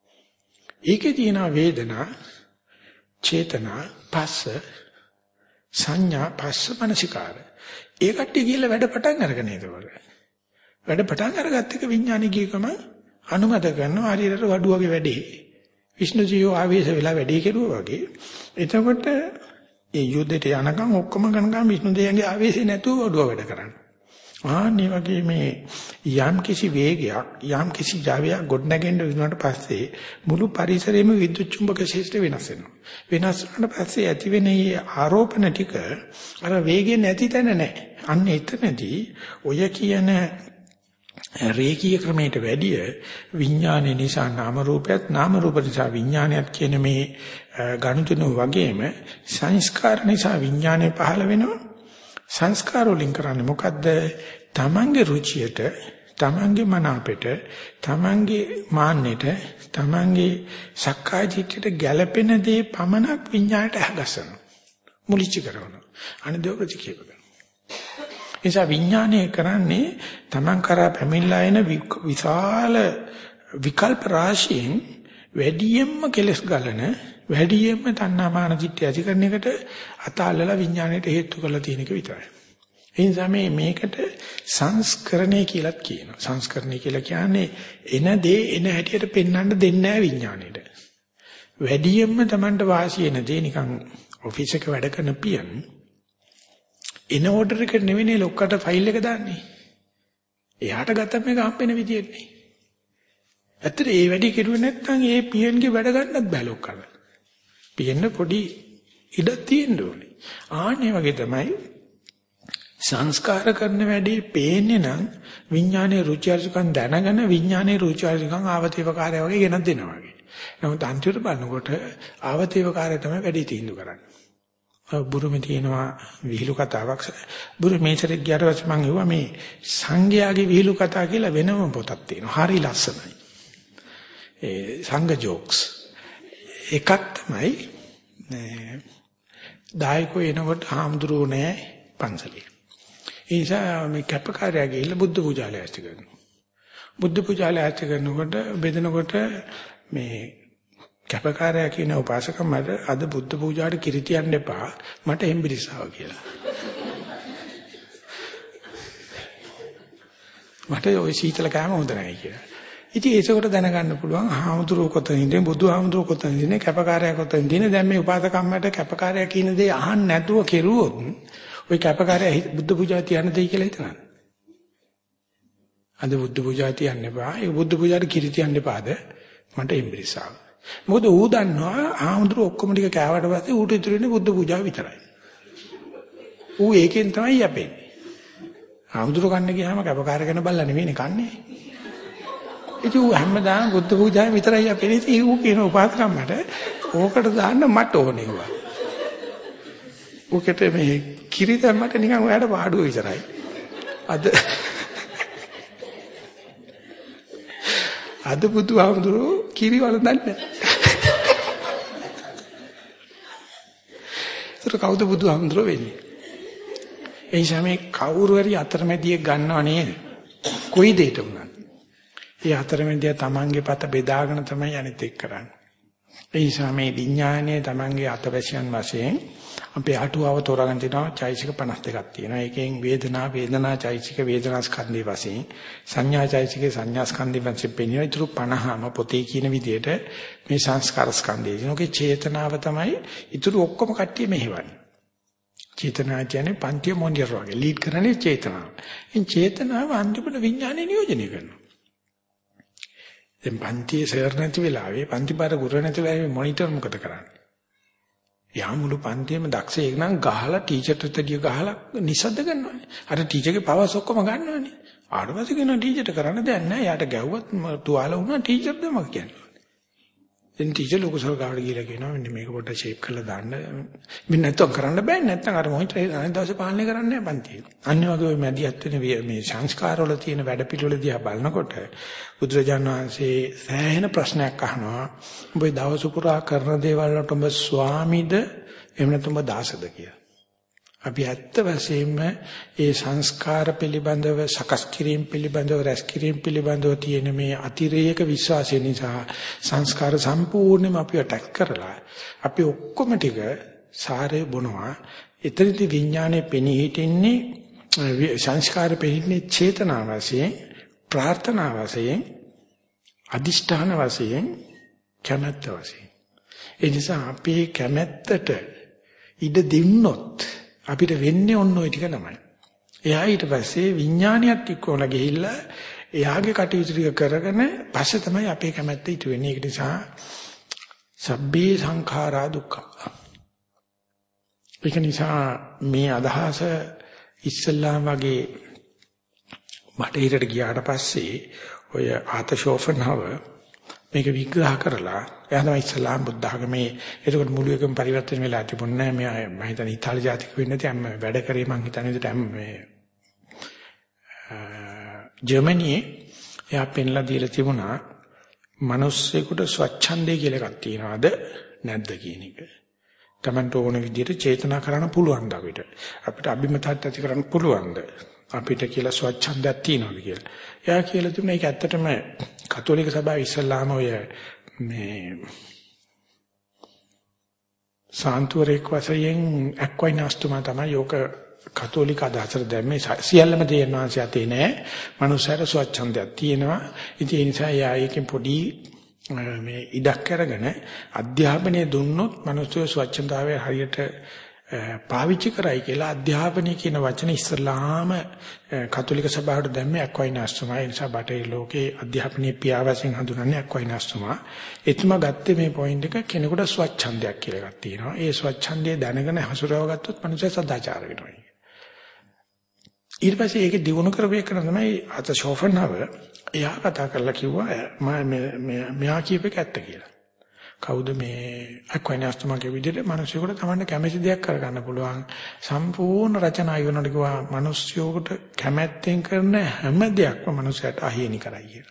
ඒකේ තියෙන වේදනා චේතනා පස්ස සංඥා පස්ස මනසිකාර. ඒ කට්ටිය කියලා වැඩ පටන් අරගෙන ඒතකොට. වැඩ පටන් අරගත්ත එක විඥානේ ගියකම අනුමත කරනවා හරියට වඩුවගේ වැඩේ. විෂ්ණු ජීව ආවේශ වෙලා වැඩේ කෙරුවා වගේ. එතකොට ඒ යුද්ධයට යනකම් ඔක්කොම ගණකම් විෂ්ණු දෙවියන්ගේ ආවේශය නැතුව වඩුව වැඩ කරන්නේ. ආන්නේ වගේ මේ යම් කිසි වේගයක් යම් කිසි ජවයක් ගොඩනගෙන්න විනාට පස්සේ මුළු පරිසරයේම විද්‍යුත් චුම්බක ශේෂ්ත්‍ර වෙනස් වෙනවා. වෙනස් වුණාට පස්සේ ඇති වෙන මේ ආරෝපණ ටික අර වේගය නැති තැන නැහැ. අන්න එතනදී ඔය කියන රේඛීය ක්‍රමයට වැඩිය විඥානයේ නිසා නාම රූපයත් නාම රූප නිසා විඥානයත් කියන මේ ගනුදෙනු වගේම සංස්කාර නිසා විඥානය පහළ වෙනවා. සංස්කාර වලින් කරන්නේ මොකද්ද? තමන්ගේ රුචියට, තමන්ගේ මනාපයට, තමන්ගේ මාන්නයට, තමන්ගේ සක්කාය දිට්ඨියට ගැළපෙන දේ පමණක් විඥාණයට අහගසනවා. මුලිච්ච කරනවා. අනිදෝ ප්‍රතික්‍රියා කරනවා. නිසා විඥානය කරන්නේ තමන් කරා පැමිණලා එන විශාල විකල්ප රාශියෙන් වැඩියෙන්ම කෙලස් ගලන වැඩියෙන්ම තණ්හාමාන දිට්ඨිය ඇති කරන එකට අතාලලා විඥාණයට හේතු කරලා තියෙන එක විතරයි. ඒ නිසා මේ මේකට සංස්කරණය කියලාත් කියනවා. සංස්කරණය කියලා කියන්නේ එන දේ එන හැටියට පෙන්වන්න දෙන්නේ නැහැ විඥාණයට. වැඩියෙන්ම Tamanට වාසිය එන දේ නිකන් ඔෆිස් එක වැඩ කරන පියන් එන ඕඩර් එක නෙවෙයි ලොක්කට ෆයිල් එක දාන්නේ. එයාට ගත්තම මේක හම්බෙන විදියට නේ. ඇත්තට ඒ වැඩි කෙරුවේ නැත්නම් ඒ පියන්ගේ වැඩ ගන්නත් බෑ ලොක්කට. පියන්න පොඩි ඉඩක් තියෙන්න ඕනේ. ආන්නේ වගේ තමයි සංස්කාර කරන වැඩේ පේන්නේ නම් විඥානයේ රුචි අරුචිකම් දැනගෙන විඥානයේ රුචි අරුචිකම් ආවතේවකාරය වගේ ගෙනත් දෙනවා වගේ. නමුත් අන්තිමට බලනකොට ආවතේවකාරය තමයි වැඩි තීන්දුව කරන්නේ. බුරුමේ තියෙනවා විහිළු කතාවක්. බුරුමේසරේ ගියාට පස්සේ මම හිතුවා මේ සංඝයාගේ විහිළු කතා කියලා වෙනම පොතක් තියෙනවා. හරි ලස්සනයි. ඒ සංඝ ජෝක්ස්. එකක් තමයි දායකෝ එනකොට හාමුදුරුවෝ නෑ පන්සලේ. ඒ නිසා මේ කැපකාරයා ගිහිල්ලා බුද්ධ පූජාලය ඇස්ති කරනවා. බුද්ධ පූජාලය ඇස්ති කරනකොට බෙදනකොට මේ කැපකාරයා කියන උපාසකම මට අද බුද්ධ පූජාවට කිරි තියන්න එපා මට එම්බිරිසාව කියලා. මට ওই සීතල කෑම හොඳ නැහැ කියලා. ඉතින් ඒසකට දැනගන්න පුළුවන් හාමුදුරුවෝ කොතනින්ද බුදුහාමුදුරුවෝ කොතනින්ද කැපකාරයා කොතනින්ද දැන් මේ උපාසකම්මට කැපකාරයා කියන දේ අහන්න නැතුව කෙරුවොත් ওই කැපකාරයා බුද්ධ පූජාව තියන්න දෙයි කියලා හිතනවා. අද බුද්ධ පූජාව තියන්න එපා. ඒ බුද්ධ පූජාවට කිරි තියන්න එපාද මට එම්බිරිසාව. මොකද ඌ දන්නවා ආමුදුර ඔක්කොම ටික කෑවට පස්සේ ඌට ඉතුරු වෙන්නේ බුද්ධ පූජාව විතරයි. ඌ ඒකෙන් තමයි යපෙන්නේ. ආමුදුර කන්න ගියාම කැපකාර ගැන බලලා නෙවෙයිනේ කන්නේ. ඉතින් ඌ හැමදාම බුද්ධ පූජාව විතරයි යපෙන්නේ. ඉතින් ඌ කියන උපාසකම්මට ඕකට දාන්න මට ඕනේ වා. ඌකට මේ කිරි දැම්මට නිකන් ඔයාට පාඩුව විතරයි. අද අද බුදුහාමුදුරුවෝ කිරි වළඳන්නේ නැහැ. ඒතර කවුද බුදුහාමුදුරුවෝ වෙන්නේ? ඒ නිසා මේ කවුරු හරි අතරමැදියෙක් ගන්නව නේද? කොයි දෙයකට වුණත්. ඒ අතරමැදියා තමන්ගේ පත බෙදාගෙන තමයි අනිත් එක් කරන්නේ. ඒ නිසා මේ විඥානයේ තමන්ගේ අතවැසියන් වශයෙන් අපේ අටුවාව තෝරාගෙන තිනවා චෛසික පනස් දෙකක් තියෙනවා. ඒකෙන් වේදනා වේදනා චෛසික වේදනා ස්කන්ධය වශයෙන් සංඥා චෛසික සංඥා ස්කන්ධය වශයෙන් පෙන්වන ඊටු පනහම පොතේ කියන විදිහට මේ සංස්කාර ස්කන්ධය. ඒනෝගේ චේතනාව තමයි ඊටු ඔක්කොම කට්ටිය මෙහෙවන්නේ. චේතනාව කියන්නේ පන්තිය මොන්ඩියර් වගේ ලීඩ් කරන්නේ චේතනාව. එන් චේතනාව අන්තිමට විඥානය නියෝජනය කරනවා. දැන් පන්තියේ සර් නැති වෙලාවේ පන්ති පාර ගුරු නැති වෙලාවේ මොනිටර් මොකද කරන්නේ? යා මුළු පන්තියේම දක්ෂයෙක් නම් ගහලා ටීචර්ට දෙය ගහලා නිසද්ද කරනවානේ. අර ටීචර්ගේ පවර්ස් ඔක්කොම ගන්නවානේ. ආඩවසේ කියන ටීචර්ට කරන්න දෙයක් නැහැ. යාට ගැව්වත් තුවාල වුණා ටීචර් දෙම කියන්නේ. දැන් ටීචර් ලොකු සල්කාවට ගිහලා කියනවා මෙන්න මේක පොඩ්ඩක් ෂේප් කරලා දාන්න. මෙන්න නැත්තම් කරන්න බෑ. නැත්තම් අර මොහිට අනිත් දවසේ පාලනය කරන්න නැහැ පන්තියේ. අනිත් වගේ ওই මැදිහත් වෙන මේ සංස්කාරවල තියෙන වැඩ පිළිවෙල දිහා බලනකොට බුදුරජාණන් වහන්සේ සෑහෙන ප්‍රශ්නයක් අහනවා. ඔබ දවස පුරා කරන දේවල් වලට ඔබ ස්වාමීද එහෙම නැත්නම් ඔබ දාසද කියලා. අපි ඇත්ත වශයෙන්ම ඒ සංස්කාර පිළිබඳව සකස් කිරීම පිළිබඳව රැස් කිරීම පිළිබඳව තියෙන මේ අතිරේක විශ්වාසය නිසා සංස්කාර සම්පූර්ණයෙන්ම අපි අටැක් කරලා අපි ඔක්කොම ටික සාරේ බොනවා එතනදී විඥානේ පෙනී හිටින්නේ සංස්කාර පෙනින්නේ චේතනා වශයෙන්, ප්‍රාර්ථනා වශයෙන්, අදිෂ්ඨාන වශයෙන්, කැමැත්ත වශයෙන්. ඒ නිසා අපේ කැමැත්තට ඉඩ දෙන්නොත් අපිට වෙන්නේ ඔන්න ඔය ටික තමයි. එයා ඊට පස්සේ විඥානියත් එක්කෝල ගිහිල්ලා එයාගේ කටයුතු ටික කරගෙන පස්සේ තමයි අපේ කැමැත්ත ඉටු වෙන්නේ. ඒක නිසා සබ්බේ සංඛාරා දුක්ඛ. ඒක නිසා මේ අදහස ඉස්සල්ලාම වගේ බටහිරට ගියාට පස්සේ ඔය ආතෂෝෆන්හව මේක විග්‍රහ කරලා එයා තමයි ඉස්ලාම් බුද්ධ ධර්මයේ ඒකට මුළු එකම පරිවර්තන වෙලා තිබුණේ නැහැ. මම මම හිතන්නේ ඉතාලි ජාතික වෙන්නේ නැති අම්ම වැඩ කරේ මං හිතන්නේ ඒකට අම්ම මේ ජර්මනියේ එයා පෙන්ලා දීලා තිබුණා මිනිස්සෙකුට ස්වච්ඡන්දය කියලා එකක් තියනවාද නැද්ද කියන එක. Tamanට ඕන විදිහට චේතනා කරන්න පුළුවන්ද අපිට? අපිට අභිමතත් ඇති කරන්න පුළුවන්ද? අපිට කියලා ස්වච්ඡන්දයක් තියනවාද කියලා. එයා කියලා තිබුණා ඒක ඇත්තටම කතෝලික සභාවේ ඉස්සල්ලාම ඔය මේ සාන්තුවරෙක් වශයෙන් ඇක්වයිනාස්තුමා තමයි යෝක කතෝලික අදහසට දැම්මේ. සියල්ලම දෙයන්නාන්ස යතේ නෑ. මනුස්සයර ස්වච්ඡන්දයක් තියෙනවා. ඉතින් ඒ නිසා එයා ඒකෙන් පොඩි මේ ඉඩක් අරගෙන අධ්‍යාපනය දුන්නොත් මනුස්සය ස්වච්ඡන්දාවේ හරියට පාවිච්චි කරයි කියලා අධ්‍යාපනය කියන වචනේ ඉස්සලාම කතෝලික සභාවට දැම්මේ ඇක්වයිනාස්තුමා. ඒ නිසා බටහිර ලෝකේ අධ්‍යාපනයේ පියාවසින් හඳුනන්නේ ඇක්වයිනාස්තුමා. එතුමා ගත්තේ මේ පොයින්ට් එක කෙනෙකුට ස්වච්ඡන්දයක් කියලා එකක් තියෙනවා. ඒ ස්වච්ඡන්දය දැනගෙන හසුරව ගත්තොත් මනුස්සය සදාචාර වෙනවා. ඊට පස්සේ ඒක දිනු කරපේ කරන තමයි අත ෂෝෆන්හව එයා කතා කරලා කිව්වා මම මෙයා කියප එක ඇත්ත කියලා. කවුද මේ අක්වයිනාස්තුමාගේ විදිහට මිනිස්සුන්ට තමන්න කැමති දෙයක් කරගන්න පුළුවන් සම්පූර්ණ රචනා ඉවරනට කිව්වා මිනිස්සුන්ට කැමැත්තෙන් කරන හැම දෙයක්ම මිනිස්සුන්ට අහිමි කරයි කියලා.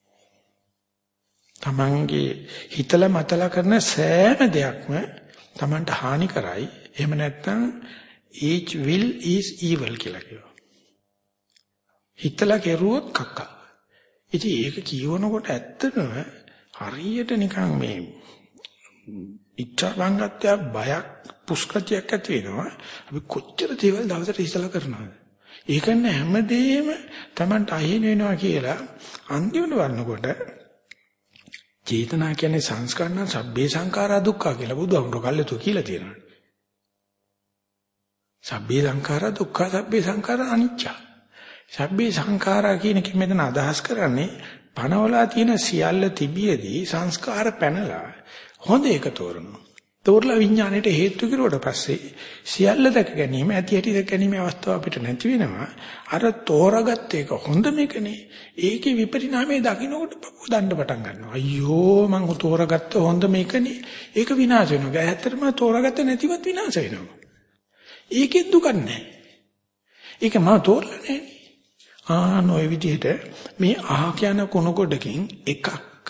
තමන්ගේ හිතලා මතලා කරන සෑම දෙයක්ම තමන්ට හානි කරයි. එහෙම නැත්නම් each will is evil කියලා කියනවා. හිතලා කෙරුවොත් කක්කා. ඉතින් ඒක කියවනකොට ඇත්තටම හරියට නිකන් මේ ඉච්ඡා වංගත්‍ය බයක් පුස්කතියක් ඇති වෙනවා. අපි කොච්චර දේවල් දවසට ඉස්සලා කරනවද? ඒක නෑ හැමදේම Tamanට අහිමි වෙනවා කියලා අන්තිමට වන්නකොට චේතනා කියන්නේ සංස්කරණ සබ්බේ සංඛාරා දුක්ඛ කියලා බුදුහාමුදුරුවෝ කල්ලාතු කියලා තියෙනවා. සබ්බේ සංඛාරා දුක්ඛ සබ්බේ සංඛාරා අනිච්ච. සබ්බේ සංඛාරා කියන එක මෙතන අදහස් කරන්නේ පනවලා තියෙන සියල්ල තිබියදී සංස්කාර පැනලා හොඳ එක තෝරනවා. තෝරලා විඥාණයට හේතු කිරුවට පස්සේ සියල්ල දැක ගැනීම ඇති ඇති දැක ගැනීම අවස්ථාව අපිට නැති වෙනවා. අර තෝරාගත්ත එක හොඳ මේකනේ. ඒකේ විපරිණාමයේ දකින්නකොට පපුව දණ්ඩ පටන් ගන්නවා. අයියෝ මං තෝරාගත්ත හොඳ මේකනේ. ඒක විනාශ වෙනවා. ඇත්තටම තෝරාගත්ත නැතිවත් විනාශ වෙනවා. ඒකෙත් දුකක් නැහැ. ඒක මම තෝරලා නැහැ. ආන ඔය විදිහට මේ අහ කියන කුණ කොටකින් එකක්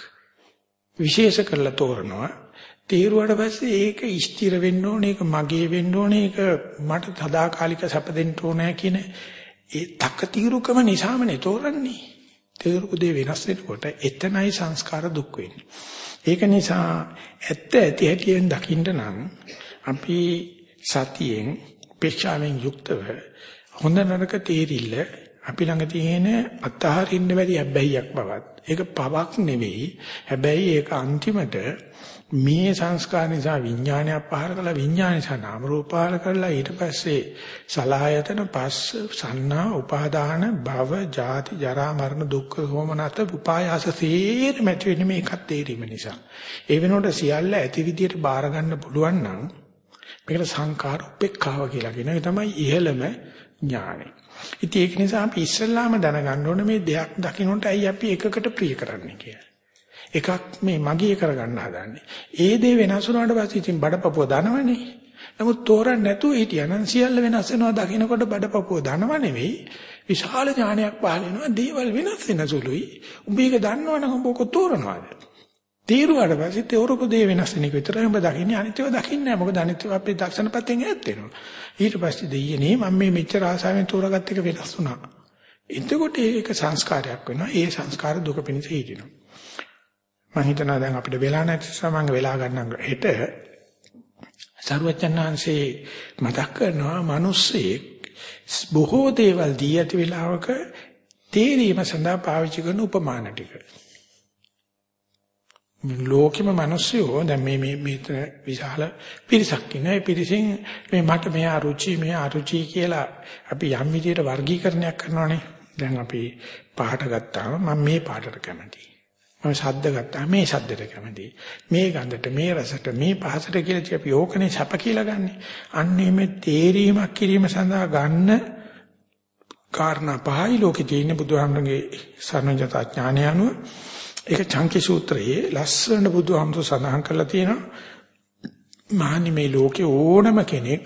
විශේෂ කරලා තෝරනවා. තීරුවට පස්සේ ඒක ස්ථිර වෙන්න ඕනේ, ඒක මගේ වෙන්න ඕනේ, ඒක මට සදාකාලික සැප දෙන්න ඕනේ කියන ඒ තක තීරුකම නිසාමනේ තෝරන්නේ. තීරුක දේ වෙනස් වෙනකොට එතනයි සංස්කාර දුක් වෙන්නේ. ඒක නිසා ඇත්ත ඇති හැටියෙන් දකින්න නම් අපි සතියෙන් උපේක්ෂාවෙන් යුක්තව හොඳ නරක තේරිල්ල අපි ළඟ තියෙන අතහරින්න බැරි හැබැයික් බවත් ඒක පවක් නෙවෙයි. හැබැයි ඒක අන්තිමට මේ සංස්කාර නිසා විඥානය පහල කළා, විඥාන නිසා නාම රූප පහල කළා, ඊට පස්සේ සලආයතන පස්ස සන්නා උපාදාන භව ජාති ජරා මරණ දුක්ඛ හෝමනත උපායාස තේරෙමැති වෙන්නේ මේකත් තේරීම නිසා. ඒ වෙනකොට සියල්ල ඇති විදියට බාර ගන්න පුළුවන් නම් මේකට සංකාර උපේක්ඛාව කියලා කියනවා. ඒ තමයි ඉහළම ඥානය. ඉතින් ඒක නිසා අපි ඉස්සෙල්ලාම දැනගන්න ඕනේ මේ දෙයක් දකින්නට ඇයි අපි එකකට ප්‍රිය කරන්නේ කියලා. එකක් මේ මගේ කරගන්න හදන්නේ. ඒ දේ වෙනස් වුණාට පස්සේ ඉතින් බඩපපුව දනවනේ. නමුත් තෝරන්න නැතුව හිටියනම් සියල්ල වෙනස් වෙනවා දකින්නකොට බඩපපුව දනව නෙවෙයි. විශාල ඥානයක් පහළ වෙනවා. දේවල් වෙනස් වෙන සුළුයි. උඹ ඒක දන්නවනම් උඹ කො තෝරනවාද? තීරුවාට පස්සේ තෝරපු දේ වෙනස් වෙන එක විතරයි උඹ දකින්නේ. අනිත්‍යව දකින්නේ නැහැ. මොකද අනිත්‍යව අපේ දර්ශන පැත්තෙන් ඈත් වෙනවා. ඊට පස්සේ දෙයියනේ මම මේ මෙච්චර ආසාවෙන් තෝරාගත්ත එක වෙනස් වුණා. එතකොට ඒක සංස්කාරයක් වෙනවා. ඒ සංස්කාර දුක පිණිස හිටිනවා. මම හිතනවා දැන් අපිට වෙලා නැති සමංග වෙලා ගන්න හෙට සරුවචනාංශේ මතක් කරනවා මිනිස්සෙක් බොහෝ දේවල් දී ඇති වෙලාවක තේරීම සඳහා පාවිච්චි කරන උපමාන ටික. ලෝකෙම මිනිස්සු දැන් මේ මේ මේ විශාල පිරිසක් ඉන්නවා. ඒ පිරිසින් මේ මට මේ අරුචි මේ අරුචි කියලා අපි යම් විදියට වර්ගීකරණයක් කරනවානේ. දැන් අපි පාට ගත්තාම මම මේ පාටට කැමතියි. මම ශබ්ද ගත්තා මේ ශබ්දයට කැමතියි. මේ ගඳට මේ රසට මේ පහසට කියලා අපි ඕකනේ සැප කියලා ගන්නෙ. අන්නේ මේ තේරීමක් කිරීම සඳහා ගන්න කාරණා පහයි ලෝකේ තියෙන බුදුහාමුදුරගේ සර්වඥතා ඥානය අනුව ඒක චංකි සූත්‍රයේ ලස්සන බුදුහාමුදුර සඳහන් කරලා තියෙනවා. මහනි මේ ලෝකේ ඕනම කෙනෙක්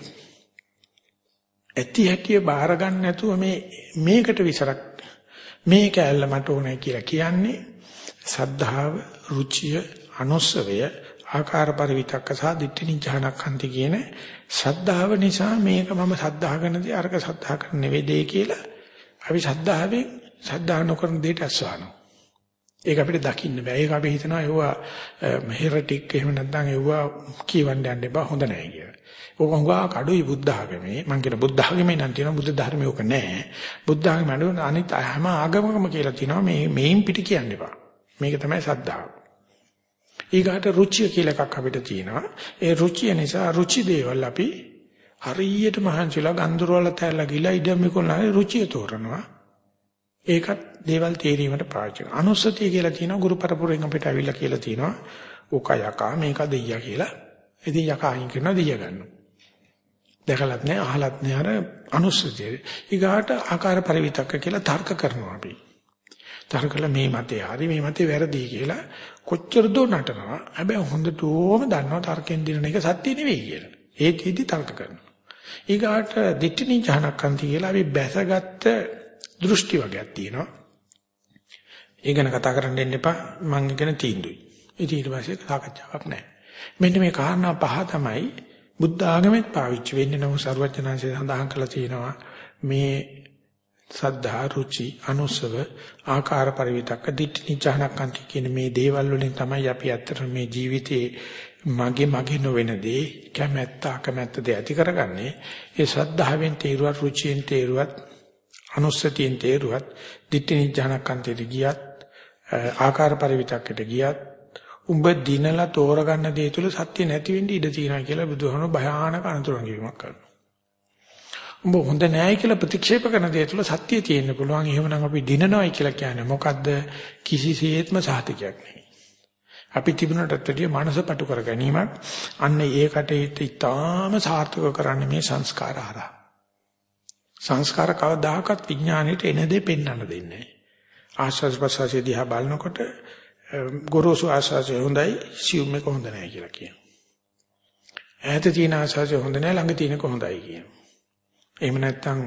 ඇති හැකිය බාර ගන්න නැතුව මේ මේකට විතරක් මේ කැලල මට ඕනේ කියලා කියන්නේ සද්ධාව, රුචිය, අනුස්සවය, ආකාර පරිවිතක්ක සහ දිට්ඨි නිජානක්ඛන්ති කියන සද්ධාව නිසා මේක මම සද්ධාහනදී අරක සද්ධාහන නෙවෙයි දෙය කියලා අපි සද්ධාවෙන් සද්ධා නොකරන දෙයට අස්වානවා. ඒක අපිට දකින්න බෑ. ඒක අපි හිතනවා ඒවා හෙරටික් එහෙම නැත්නම් ඒවා කියවන්න යන්න එපා හොඳ නැහැ කියලා. ඕක හුඟා කඩුයි බුද්ධ ආගමේ. මම කියන බුද්ධ ආගමේ නම් තියෙනවා බුද්ධ ධර්මයේ ඕක නැහැ. බුද්ධ ආගම අනුව අනිත් හැම ආගමකම කියලා තියෙනවා මේ මේන් පිට කියන්න එපා. මේක තමයි සද්ධාව. ඊගාට රුචිය කියලා එකක් අපිට තියෙනවා. ඒ රුචිය නිසා රුචි දේවල් අපි හරියට මහන්සිලා ගන්දරවල තැල්ලා ගිලා ඉඩමිකොල්ලා රුචිය තෝරනවා. ඒකත් දේවල් තේරීමට පාවිච්චි කරනවා. අනුස්සතිය කියලා තියෙනවා ගුරු පරපුරෙන් අපිට අවිල්ලා කියලා තියෙනවා. ඕක යකා මේක දෙයියා කියලා. ඉතින් යකා අයින් කරනවා දෙයියා ගන්නවා. දැකලත් නැහැ අහලත් නැහැ අර අනුස්සතිය. ඊගාට ආකාර පරිවිතක්ක කියලා තර්ක කරනවා අපි. තර්කල මේ මතේ හරි මේ මතේ වැරදි කියලා කොච්චර දෝ නටනවා. හැබැයි හොඳටම දන්නවා තර්කෙන් දිනන එක සත්‍ය නෙවෙයි කියලා. ඒකෙදි තර්ක කරනවා. ඊගාට දිට්ඨිනි ඥානකන්ති කියලා අපි බැසගත්ත දෘෂ්ටි වර්ගයක් තියෙනවා. ඒ ගැන කතා කරන්න දෙන්න එපා. මම ඉගෙන තීන්දුවයි. ඉතින් ඊට පස්සේ සාකච්ඡාවක් නැහැ. මෙන්න මේ කාරණා පහ තමයි බුද්ධ ආගමෙත් පාවිච්චි වෙන්නේ. නමු සර්වඥාන්සේ සඳහන් කළා තියෙනවා මේ සද්ධා රුචි අනුසව ආකාර පරිවිතක්ක දිට්ඨි නිජානකන්ති කියන මේ දේවල් වලින් තමයි අපි ඇත්තට මේ ජීවිතේ මගේ මගේ නොවන දේ කැමැත්ත අකමැත්ත දේ ඇති කරගන්නේ. ඒ ශ්‍රද්ධාවෙන් තේරුවත් රුචියෙන් තේරුවත් අනුස්සතියෙන් තේරුවත් දිට්ඨි නිජානකන්තිට ගියත් ආකාර පරිවිතක්කට ගියත් උඹ දිනලා තෝරගන්න දේ තුල සත්‍ය නැති වෙන්න ඉඩ තියෙනවා කියලා බුදුහාමුදුරුවෝ භයානක අනුතරංගීමක් කරනවා. උඹ හොඳ නැහැ කියලා ප්‍රතික්ෂේප කරන දේ තුල සත්‍ය තියෙන්න පුළුවන්. එහෙමනම් අපි දිනනවායි කියලා කියන්නේ මොකද්ද? කිසිසේත්ම සාතිකයක් නෙවෙයි. අපි තිබුණටත් වැඩිය මනස පටු කර ගැනීමක්. අන්න ඒකට ඉතාම සාර්ථක කරන්නේ මේ සංස්කාර හරහා. සංස්කාර කවදාකවත් විඥාණයට එන දේ පෙන්වන්න දෙන්නේ නැහැ. ආස්වාද ප්‍රසවාසයේ දිහා බලනකොට ගොරෝසු ආස්වාදය හොඳයි, සියුම් එක හොඳ නැහැ කියලා කියනවා. ඈත තියෙන ආස්වාදය හොඳ නැහැ, ළඟ තියෙනක හොඳයි කියනවා. එහෙම නැත්නම්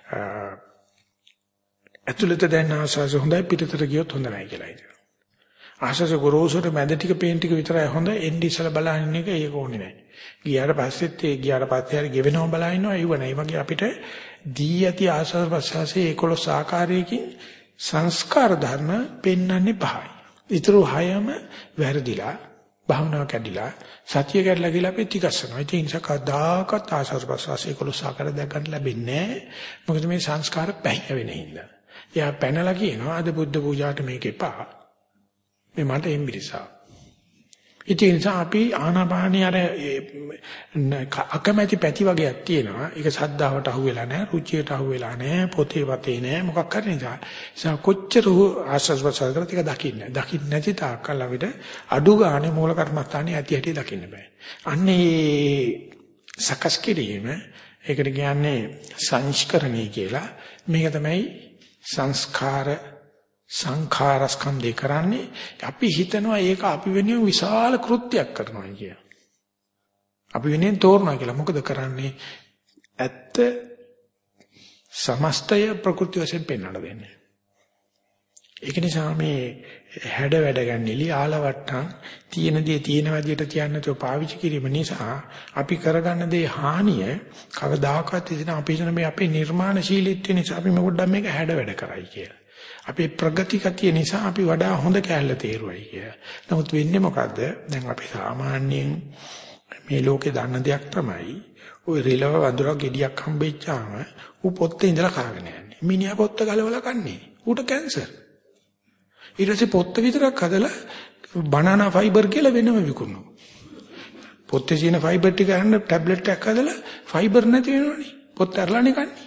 ඇතුළත දැනන ආස්වාදය හොඳයි, පිටතට ගියොත් හොඳ නැහැ කියලා හිතනවා. ආස්වාදය ගොරෝසුට මැද ටික පේන ටික විතරයි හොඳ, එන්නේ ඉස්සලා බලන එක ඒක ඕනේ නැහැ. ගියාට පස්සෙත් ඒ ගියාට පස්සේ හරි ගෙවෙනව බලනවා ඒව නෑ. ඒ වගේ අපිට දී යති ආස්වාද ප්‍රසවාසයේ එකොළොස් ආකාරයකින් සංස්කාර ධර්ම පෙන්වන්නේ පහයි. ඊටු හයම වැරදිලා භාවනාව කැඩිලා සතිය කැඩලා කියලා අපි ටිකස්සනවා. ඒ නිසා කවදාකවත් ආස්වාද ප්‍රසවාසයේ එකොළොස් ආකාර දැක ගන්න ලැබෙන්නේ නෑ. මොකද මේ සංස්කාර පැහැය වෙන හින්දා. එයා පැනලා කියනවා අද බුද්ධ පූජාවට මේක එපා. මේ මට එම්බිරිසා. ඒ නිසා අපි ආනාපානිය අර අකමැති පැති වගේක් තියෙනවා. ඒක සද්දාවට අහු වෙලා නැහැ, රුචියට අහු වෙලා නැහැ, පොතේ වතේ නැහැ, මොකක් හරි නිසා. නිසා කොච්චර ආස්වාද ප්‍රසාර කරත් ඒක දකින්න. දකින්න නැති තාක්කල් අපිට අඩු ගානේ මූල කර්මස්ථානේ ඇති ඇති දකින්න බෑ. අන්නේ සකස් කිරීම ඒකට කියන්නේ සංස්කරණය කියලා. මේක තමයි සංස්කාර සංඛාර ස්කන්ධේ කරන්නේ. අපි හිතනවා ඒක අපි වෙනුවෙන් විශාල කෘත්‍යයක් කරනවා කියලා. අපි වෙනුවෙන් තෝරනවා කියලා. මොකද කරන්නේ? ඇත්ත සමස්තය ප්‍රകൃති වශයෙන් පෙන්වලා දෙන්නේ. ඒක නිසා මේ හැඩ වැඩ ගන්නෙලි ආලවට්ටම් තියෙන දේ තියෙන විදිහට තියන්න තෝ පාවිච්චි කිරීම නිසා අපි කරගන්න දේ හානිය කවදාකවත් ඉතින් අපි හිතන මේ අපේ නිර්මාණශීලීත්වය නිසා අපි මොකක්ද මේක හැඩ වැඩ කරයි කියලා. අපේ ප්‍රගති කතිය නිසා අපි වඩා හොඳ කැලල තේරුවයි කියලා. නමුත් වෙන්නේ මොකද්ද? දැන් අපි සාමාන්‍යයෙන් මේ ලෝකේ දන්න දෙයක් තමයි ওই රිලව වඳුරක් ගෙඩියක් හම්බෙච්චාම ඌ පොත්තේ ඉඳලා කාගෙන යන්නේ. මිනිහා පොත්ත ගලවලා කන්නේ. ඌට කැන්සර්. ඊට පස්සේ පොත්ත විතරක් හදලා බනනා ෆයිබර් කියලා වෙනම විකුණනවා. පොත්තේ තියෙන ෆයිබර් ටික ගන්න ටැබ්ලට් එකක් හදලා ෆයිබර් නැති වෙනවනේ. පොත්ත අරලානේ කන්නේ.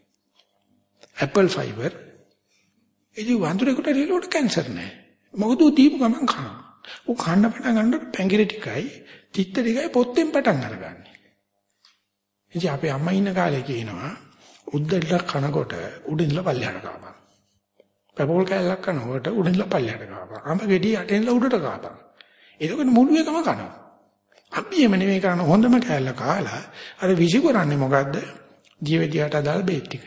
Apple fibre. ඉතින් වඳුරේකට රිලවට කැන්සර් නැහැ. මොකද ඌ දීපු ගමන් කනවා. ඌ කන්න පටන් ගන්නකොට පැංගිරි ටිකයි තිත්ත ටිකයි පොත්තෙන් පටන් අරගන්නේ. ඉතින් අපේ අම්මා ඉන්න කාලේ කියනවා උද්දට කනකොට උඩින්ලා පල්ලෙහාට කාපන්. පැපෝල් කෑල්ලක් කනකොට උඩින්ලා පල්ලෙහාට කාපන්. අම්ම ගෙඩිය යටින්ලා උඩට කාපන්. එතකොට මුළු එකම කනවා. අපි එම නෙමෙයි කරන හොඳම කෑල්ල කාලා අර විසිකරන්නේ මොකද්ද? ජීවිතයට අදාළ බේත් ටික.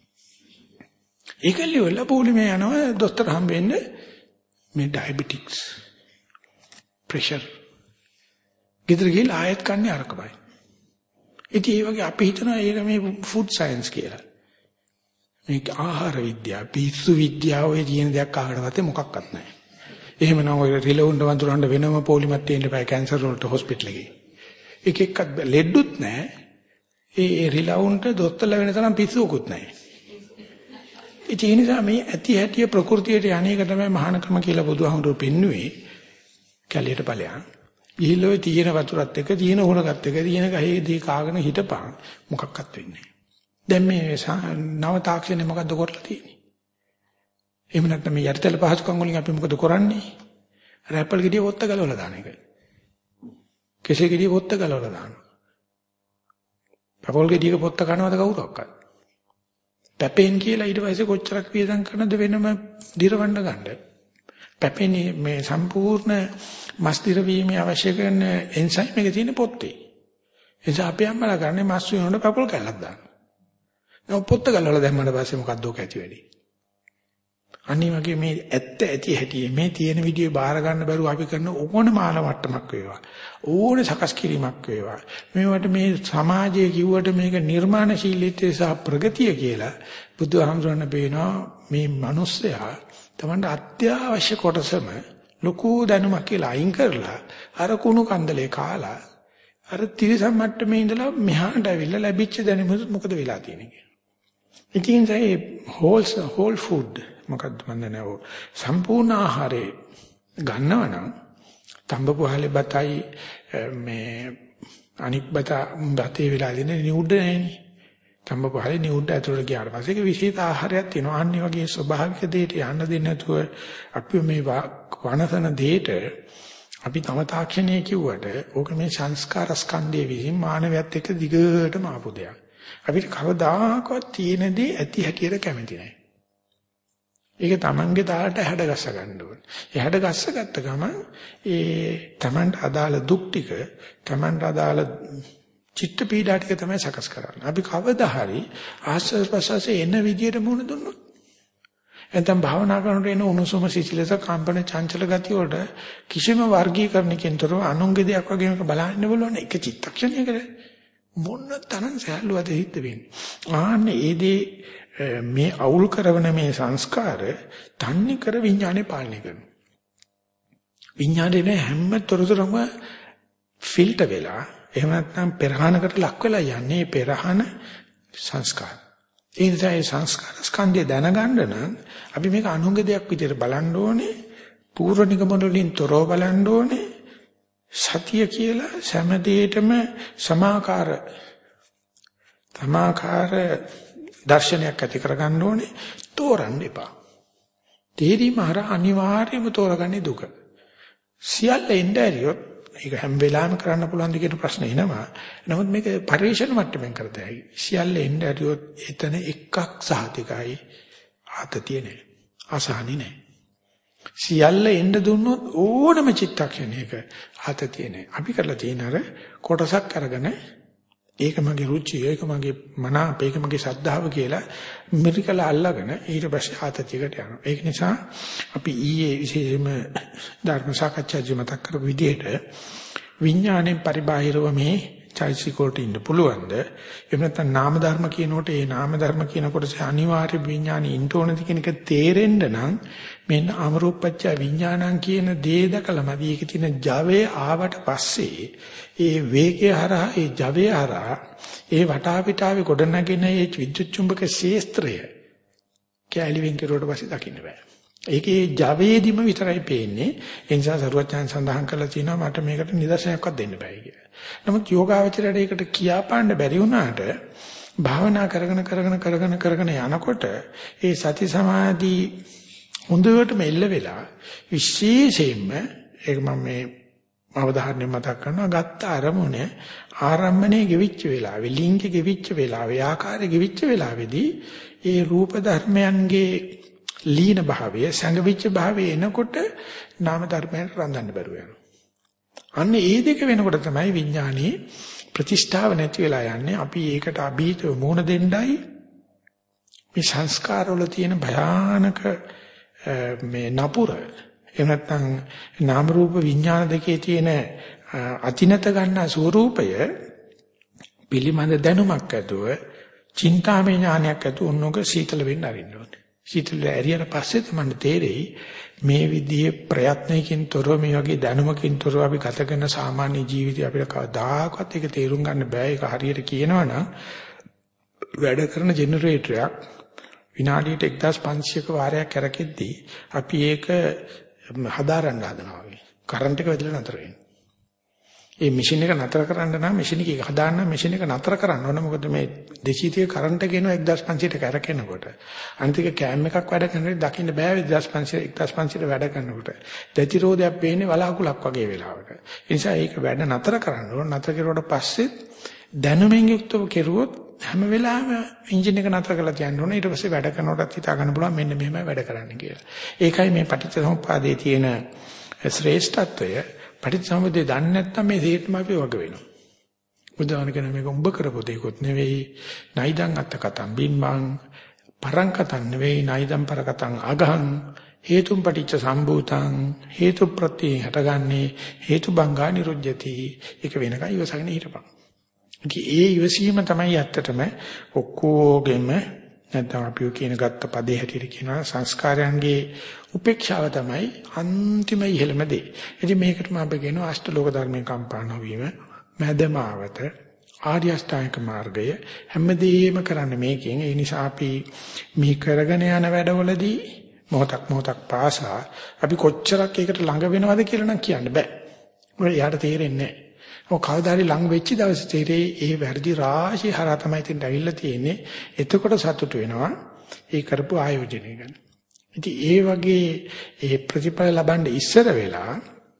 ඒකල්ලි වල පොලිමේ යනවා දොස්තර හම්බෙන්නේ මේ ඩයබටික්ස් ප්‍රෙෂර්. ගෙදර ගිහලා ආයෙත් කන්නේ අරකමයි. ඉතින් ඒ වගේ අපි හිතනවා ඒක මේ ෆුඩ් සයන්ස් කියලා. මේක ආහාර විද්‍යාව, පිස්සු විද්‍යාව ඔය කියන දෙයක් අහකට මොකක්වත් නැහැ. එහෙමනම් ඔය රිලවුන්ඩ වඳුරන්න වෙනම පොලිමත් තියෙන්න බෑ කැන්සර් වලට හොස්පිටල් එකේ. එක එකක් ලෙඩුත් නැහැ. ඒ රිලවුන්ඩ දොස්තරලා වෙන තරම් පිස්සුවකුත් නැහැ. ඒ නිසා මේ ඇති හැටිය ප්‍රകൃතියට යන්නේක තමයි මහානකම කියලා බුදුහාමුදුරුවෝ පෙන්වුවේ. කැලියට ඵලයන්. ගිහිල්ලා තියෙන වතුරත් එක තියෙන උණගත් එක තියෙන ගහේදී කාගෙන හිටපන් මොකක්වත් වෙන්නේ නැහැ. දැන් මේ නව තාක්ෂණය මොකද්ද කරලා තියෙන්නේ? එහෙම නැත්නම් මේ යටිතල පහසුකම් වලින් අපි මොකද කරන්නේ? අර ඇපල් ගෙඩිය පොත්ත ගලවලා දාන එක. කෙසේ ගෙඩිය පොත්ත ගලවලා දානවා. පැපල් ගෙඩියක පොත්ත කනවද කවුරක්වත්? පැපෙන් කියලා ඊට පස්සේ කොච්චරක් වියදම් කරනද වෙනම දිරවන්න ගන්න. පැපෙන් මේ සම්පූර්ණ මස් දිරවීමේ අවශ්‍ය කරන එන්සයිම් එක තියෙන පොත්තේ. ඒ නිසා අපි අම්මලා කරන්නේ මස් වෙනකොට පැපල් කැල්ලක් දානවා. නෝ පොත්ත ගලවලා දැම්මම පස්සේ මොකක්ද ඔක ඇති වෙන්නේ? අනිත් වගේ මේ ඇත්ත ඇති හැටි මේ තියෙන විදිහේ බාර ගන්න බැරුව අපි කරන ඕන මාන වට්ටමක් වේවා ඕන සකස් කිරීමක් වේවා මේවට මේ සමාජයේ කිව්වට මේක නිර්මාණශීලීත්වය සහ ප්‍රගතිය කියලා බුදුහාමුදුරන් බේනවා මේ මිනිස්සයා තමන්ට අත්‍යවශ්‍ය කොටසම ලොකු දැනුමක් කියලා අයින් කරලා අර කුණු කන්දලේ කාලා අර තිරසම් මට්ටමේ ඉඳලා මෙහාට ඇවිල්ලා ලැබිච්ච දැනුම මොකද වෙලා තියෙන්නේ කියලා. ඉතින් ඒ හෝල් හෝල් ෆුඩ් මොකද්ද මන් දන්නේ සම්පූර්ණ ආහාරේ ගන්නවනම් තඹපුහලේ බතයි මේ අනික් බත බතේ වෙලා දෙන නියුඩ් නැහෙනේ. තඹපුහලේ නියුඩ් ඇතුළට ගියාට පස්සේ ඒක විශේෂ ආහාරයක් තියෙනවා. අනිත් වගේ ස්වභාවික දෙයට යන්න දෙන්නේ නැතුව අපි මේ වනසන දෙයට අපි තම තාක්ෂණයේ කිව්වට ඕක මේ සංස්කාර ස්කන්ධයේ විසින් මානවයත් එක්ක දිගටම ආපු දෙයක්. අපිට කවදාකවත් තියෙන දේ ඇති හැටියට කැමති නැහැ. ඒක තමන්ගේ තාලට හැඩගස්ස ගන්න ඕනේ. ඒ හැඩගස්ස ගත්ත ගමන් ඒ තමන්ට අදාළ දුක් ටික, තමන්ට අදාළ චිත්ත පීඩා ටික තමයි සකස් කරන්නේ. අපි කවදා හරි ආස්වාද ප්‍රසවාසයේ එන විදියට මුණ දුන්නොත් එතෙන් භාවනා කරනකොට එන උණුසුම සිසිලස කම්පන චංචල ගතිය වලට කිසිම වර්ගීකරණකින් තොරව අනුන්ගේ දෙයක් වගේ මේක බලන්න බලන්න එක චිත්තක්ෂණයකට මොන තරම් සැලුවද හිට වෙන්නේ. ආන්නේ ඒ දේ මේ අවුල් කරන මේ සංස්කාර තන්නේ කර විඥානේ පාලනය කරනවා. විඥානේ හැම තොරතුරම ෆිල්ටර් වෙලා එහෙම නැත්නම් පෙරහනකට ලක් වෙලා යන්නේ පෙරහන සංස්කාර. ඒ නිසා ඒ සංස්කාර ස්කන්ධය දැනගන්න නම් අපි මේක අනුංග දෙයක් විදිහට බලන්න ඕනේ. පූර්ව නිගමන වලින් තොරව බලන්න ඕනේ. සතිය කියලා සෑම දෙයකම සමාකාර සමාකාර දර්ශනයක් ඇති කරගන්න ඕනේ. තෝරන්න එපා. තේරීම හරහා අනිවාර්යයෙන්ම තෝරගන්නේ දුක. සියල්ල එන්න ඇරියොත් ඒක හැම වෙලාවෙම කරන්න පුළුවන් දෙයකට ප්‍රශ්න එනවා. නමුත් මේක පරිශන මට්ටමින් කරතයි. සියල්ල එන්න ඇරියොත් එතන එකක් සහතිකයි ආතතිය නෑ. අසහනි නෑ. සියල්ල එන්න දුන්නොත් ඕනම චිත්තක්ෂණයක ආතතිය නෑ. අපි කරලා තියෙන අර කොටසක් අරගෙන ඒක මගේ රුචිය, ඒක මගේ මනාප, ඒක මගේ ශ්‍රද්ධාව කියලා මිරිකල අල්ලගෙන ඊට පස්සේ ආතතියකට යනවා. ඒක නිසා අපි ඊයේ විශේෂයෙන්ම ධර්ම සාකච්ඡාදී මතක් කරපු විදිහට විඥාණයෙන් පරිබාහිරව මේ චෛසිකෝට ඉන්න පුළුවන්ද? එහෙම නැත්නම් නාම ධර්ම කියනකොට ඒ නාම ධර්ම කියනකොට අනිවාර්ය විඥානෙ ඉන්න ඕනද කියන එක තේරෙන්න නම් මෙන්න අමරූපච්ච විඥානං කියන දේ දැකලාමදී ඒකේ තියෙන ජවය ආවට පස්සේ ඒ වේගය හරහා ඒ ජවය හරහා ඒ වටාපිටාවේ ගොඩනගෙන ඒ විද්‍යුත් චුම්බක ශේස්ත්‍රය කැලිවෙන් කෙරුවට පස්සේ දකින්න බෑ. ඒකේ ජවයේදීම විතරයි පේන්නේ. ඒ නිසා සරුවචාන් සඳහන් කරලා තියෙනවා මට මේකට නිදර්ශනයක්වත් දෙන්න බෑ කියලා. නමුත් යෝගාවචරයට ඒකට කියාපාන්න බැරි වුණාට භාවනා කරගෙන කරගෙන කරගෙන කරගෙන යනකොට ඒ සති සමාධි හොඳටම එල්ල වෙලා විශේෂයෙන්ම ඒක මම මේ අවධාරණය මතක් කරනවා ගත්ත අරමුණ ආරම්භණයේ ගෙවිච්ච වෙලාවේ ලිංග ගෙවිච්ච වෙලාවේ ආකාරය ගෙවිච්ච වෙලාවේදී ඒ රූප ධර්මයන්ගේ ලීන භාවය සංගවිච්ච භාවය එනකොට නාම ධර්මයන්ට රඳන්න බැරුව යනවා. අන්න ඒ දෙක වෙනකොට තමයි විඥානයේ ප්‍රතිෂ්ඨාව නැති වෙලා යන්නේ. අපි ඒකට අභීතව මුණ දෙන්නයි මේ සංස්කාරවල තියෙන භයානක මේ නපුර එහෙම නැත්නම් නාම රූප විඥාන දෙකේ තියෙන අතිනත ගන්න ස්වરૂපය පිළිමඳ දැනුමක් ඇතුව චින්තාමය ඥානයක් ඇතුව උන්නෝක සීතල වෙන්න අරින්න ඕනේ. සීතල ඇරියට පස්සේ තමයි තේරෙයි මේ විදිහේ ප්‍රයත්නයකින් තොරව මේ වගේ දැනුමකින් තොරව අපි ගත කරන සාමාන්‍ය ජීවිතය අපිට කවදාකවත් ඒක තේරුම් ගන්න බෑ. ඒක හරියට කියනවනම් වැඩ කරන ජෙනරේටරයක් විනාඩියට එක්දාස් පන්සියයක වාරයක් කරකෙද්දී අපි ඒක හදාරන්න හදනවා වගේ. කරන්ට් එක වැදලා නතර වෙනවා. ඒ මැෂින් එක නතර කරන්න නම් මැෂින් එක හදාන්න මැෂින් එක නතර කරන්න ඕන. මොකද මේ දෙසීය කරන්ට් එක එනවා එක්දාස් පන්සියයට කරකිනකොට. අනිත් එක කෑම් එකක් වැඩ කරනකොට දකින්න බෑ එක්දාස් පන්සිය එක්දාස් පන්සියයට වැඩ කරනකොට. දැතිරෝධයක් පේන්නේ වලාකුලක් වගේ වෙලාවක. ඒ නිසා ඒක වැඩ නතර කරන්න ඕන. නතර කරුවට පස්සේ දැනුමින් යුක්තව කෙරුවොත් හැම වෙලාවෙම එන්ජින් එක නතර කරලා තියන්න ඕනේ. ඊට පස්සේ වැඩ කරනකොටත් හිතා ගන්න පුළුවන් මෙන්න මෙහෙමයි වැඩ කරන්න කියලා. ඒකයි මේ පටිච්චසමුප්පාදයේ තියෙන ශ්‍රේෂ්ඨත්වය. පටිච්චසමුප්පාදේ දන්නේ නැත්නම් මේ හේතුම අපි වග වෙනවා. උදාහරණ කියන මේක උඹ කරපු දෙයක්වත් නෙවෙයි. නයිදං අත්ත කතම් බිම්මං පරං කතං නෙවෙයි නයිදං පර කතං අගහං හේතුම් පටිච්ච සම්භූතං හේතු ප්‍රත්‍ය හටගන්නේ හේතු බංගා නිරුද්ධති. ඒක වෙනකන් ඉවසගෙන හිටපන්. ඒ ඉවසීම තමයි ඇත්තටම ඔක්කොගෙම නැත්නම් අපි කියන ගත්ත පදේ හැටියට කියනවා සංස්කාරයන්ගේ උපේක්ෂාව තමයි අන්තිම ඉහළම දේ. ඉතින් මේකටම අපි කියනවා අෂ්ටලෝක ධර්මයේ කම්පා නොවීම, මැදමාවත, ආර්ය අෂ්ටාංගික මාර්ගය හැමදේම කරන්න මේකෙන්. ඒ නිසා අපි මේ කරගෙන යන වැඩවලදී මොහොතක් මොහොතක් පාසා අපි කොච්චරක් ඒකට ළඟ වෙනවද කියලා නම් කියන්න බෑ. මොකද යාට තේරෙන්නේ නැහැ. ඔය කවදාරි ලඟ වෙච්ච දවසේ තේරෙයි ඒ වැඩි රාශිය හරහා තමයි තින් ඇවිල්ලා තියෙන්නේ. එතකොට සතුට වෙනවා ඒ කරපු ආයෝජනය ගැන. ඉතින් ඒ වගේ ඒ ප්‍රතිඵල ලබන්න ඉස්සර වෙලා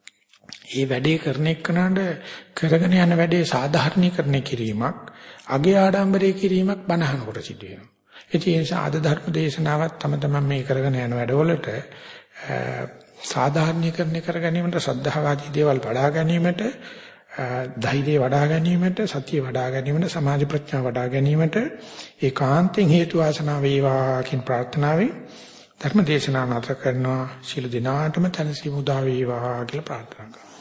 ඒ වැඩේ කරන එක්කනට කරගෙන යන වැඩේ සාධාරණීකරණය කිරීමක්, අගේ ආඩම්බරේ කිරීමක් බනහනකොට සිදු වෙනවා. ඒ නිසා අද ධර්ම දේශනාවත් තම තමන් මේ කරගෙන යන වැඩවලට සාධාරණීකරණය කර ගැනීමට, ශ්‍රද්ධාවාදී දේවල් වඩා ගැනීමට, ධෛර්යය වඩා ගැනීමට, සතිය වඩා ගැනීමට, සමාධි ප්‍රඥා වඩා ගැනීමට ඒකාන්තයෙන් හේතු වාසනා වේවා කියන ප්‍රාර්ථනාවෙන් ධර්ම දේශනාව නැවත කරනවා. ශිළු දිනාටම තනසි මුදා වේවා කියලා ප්‍රාර්ථනා කරනවා.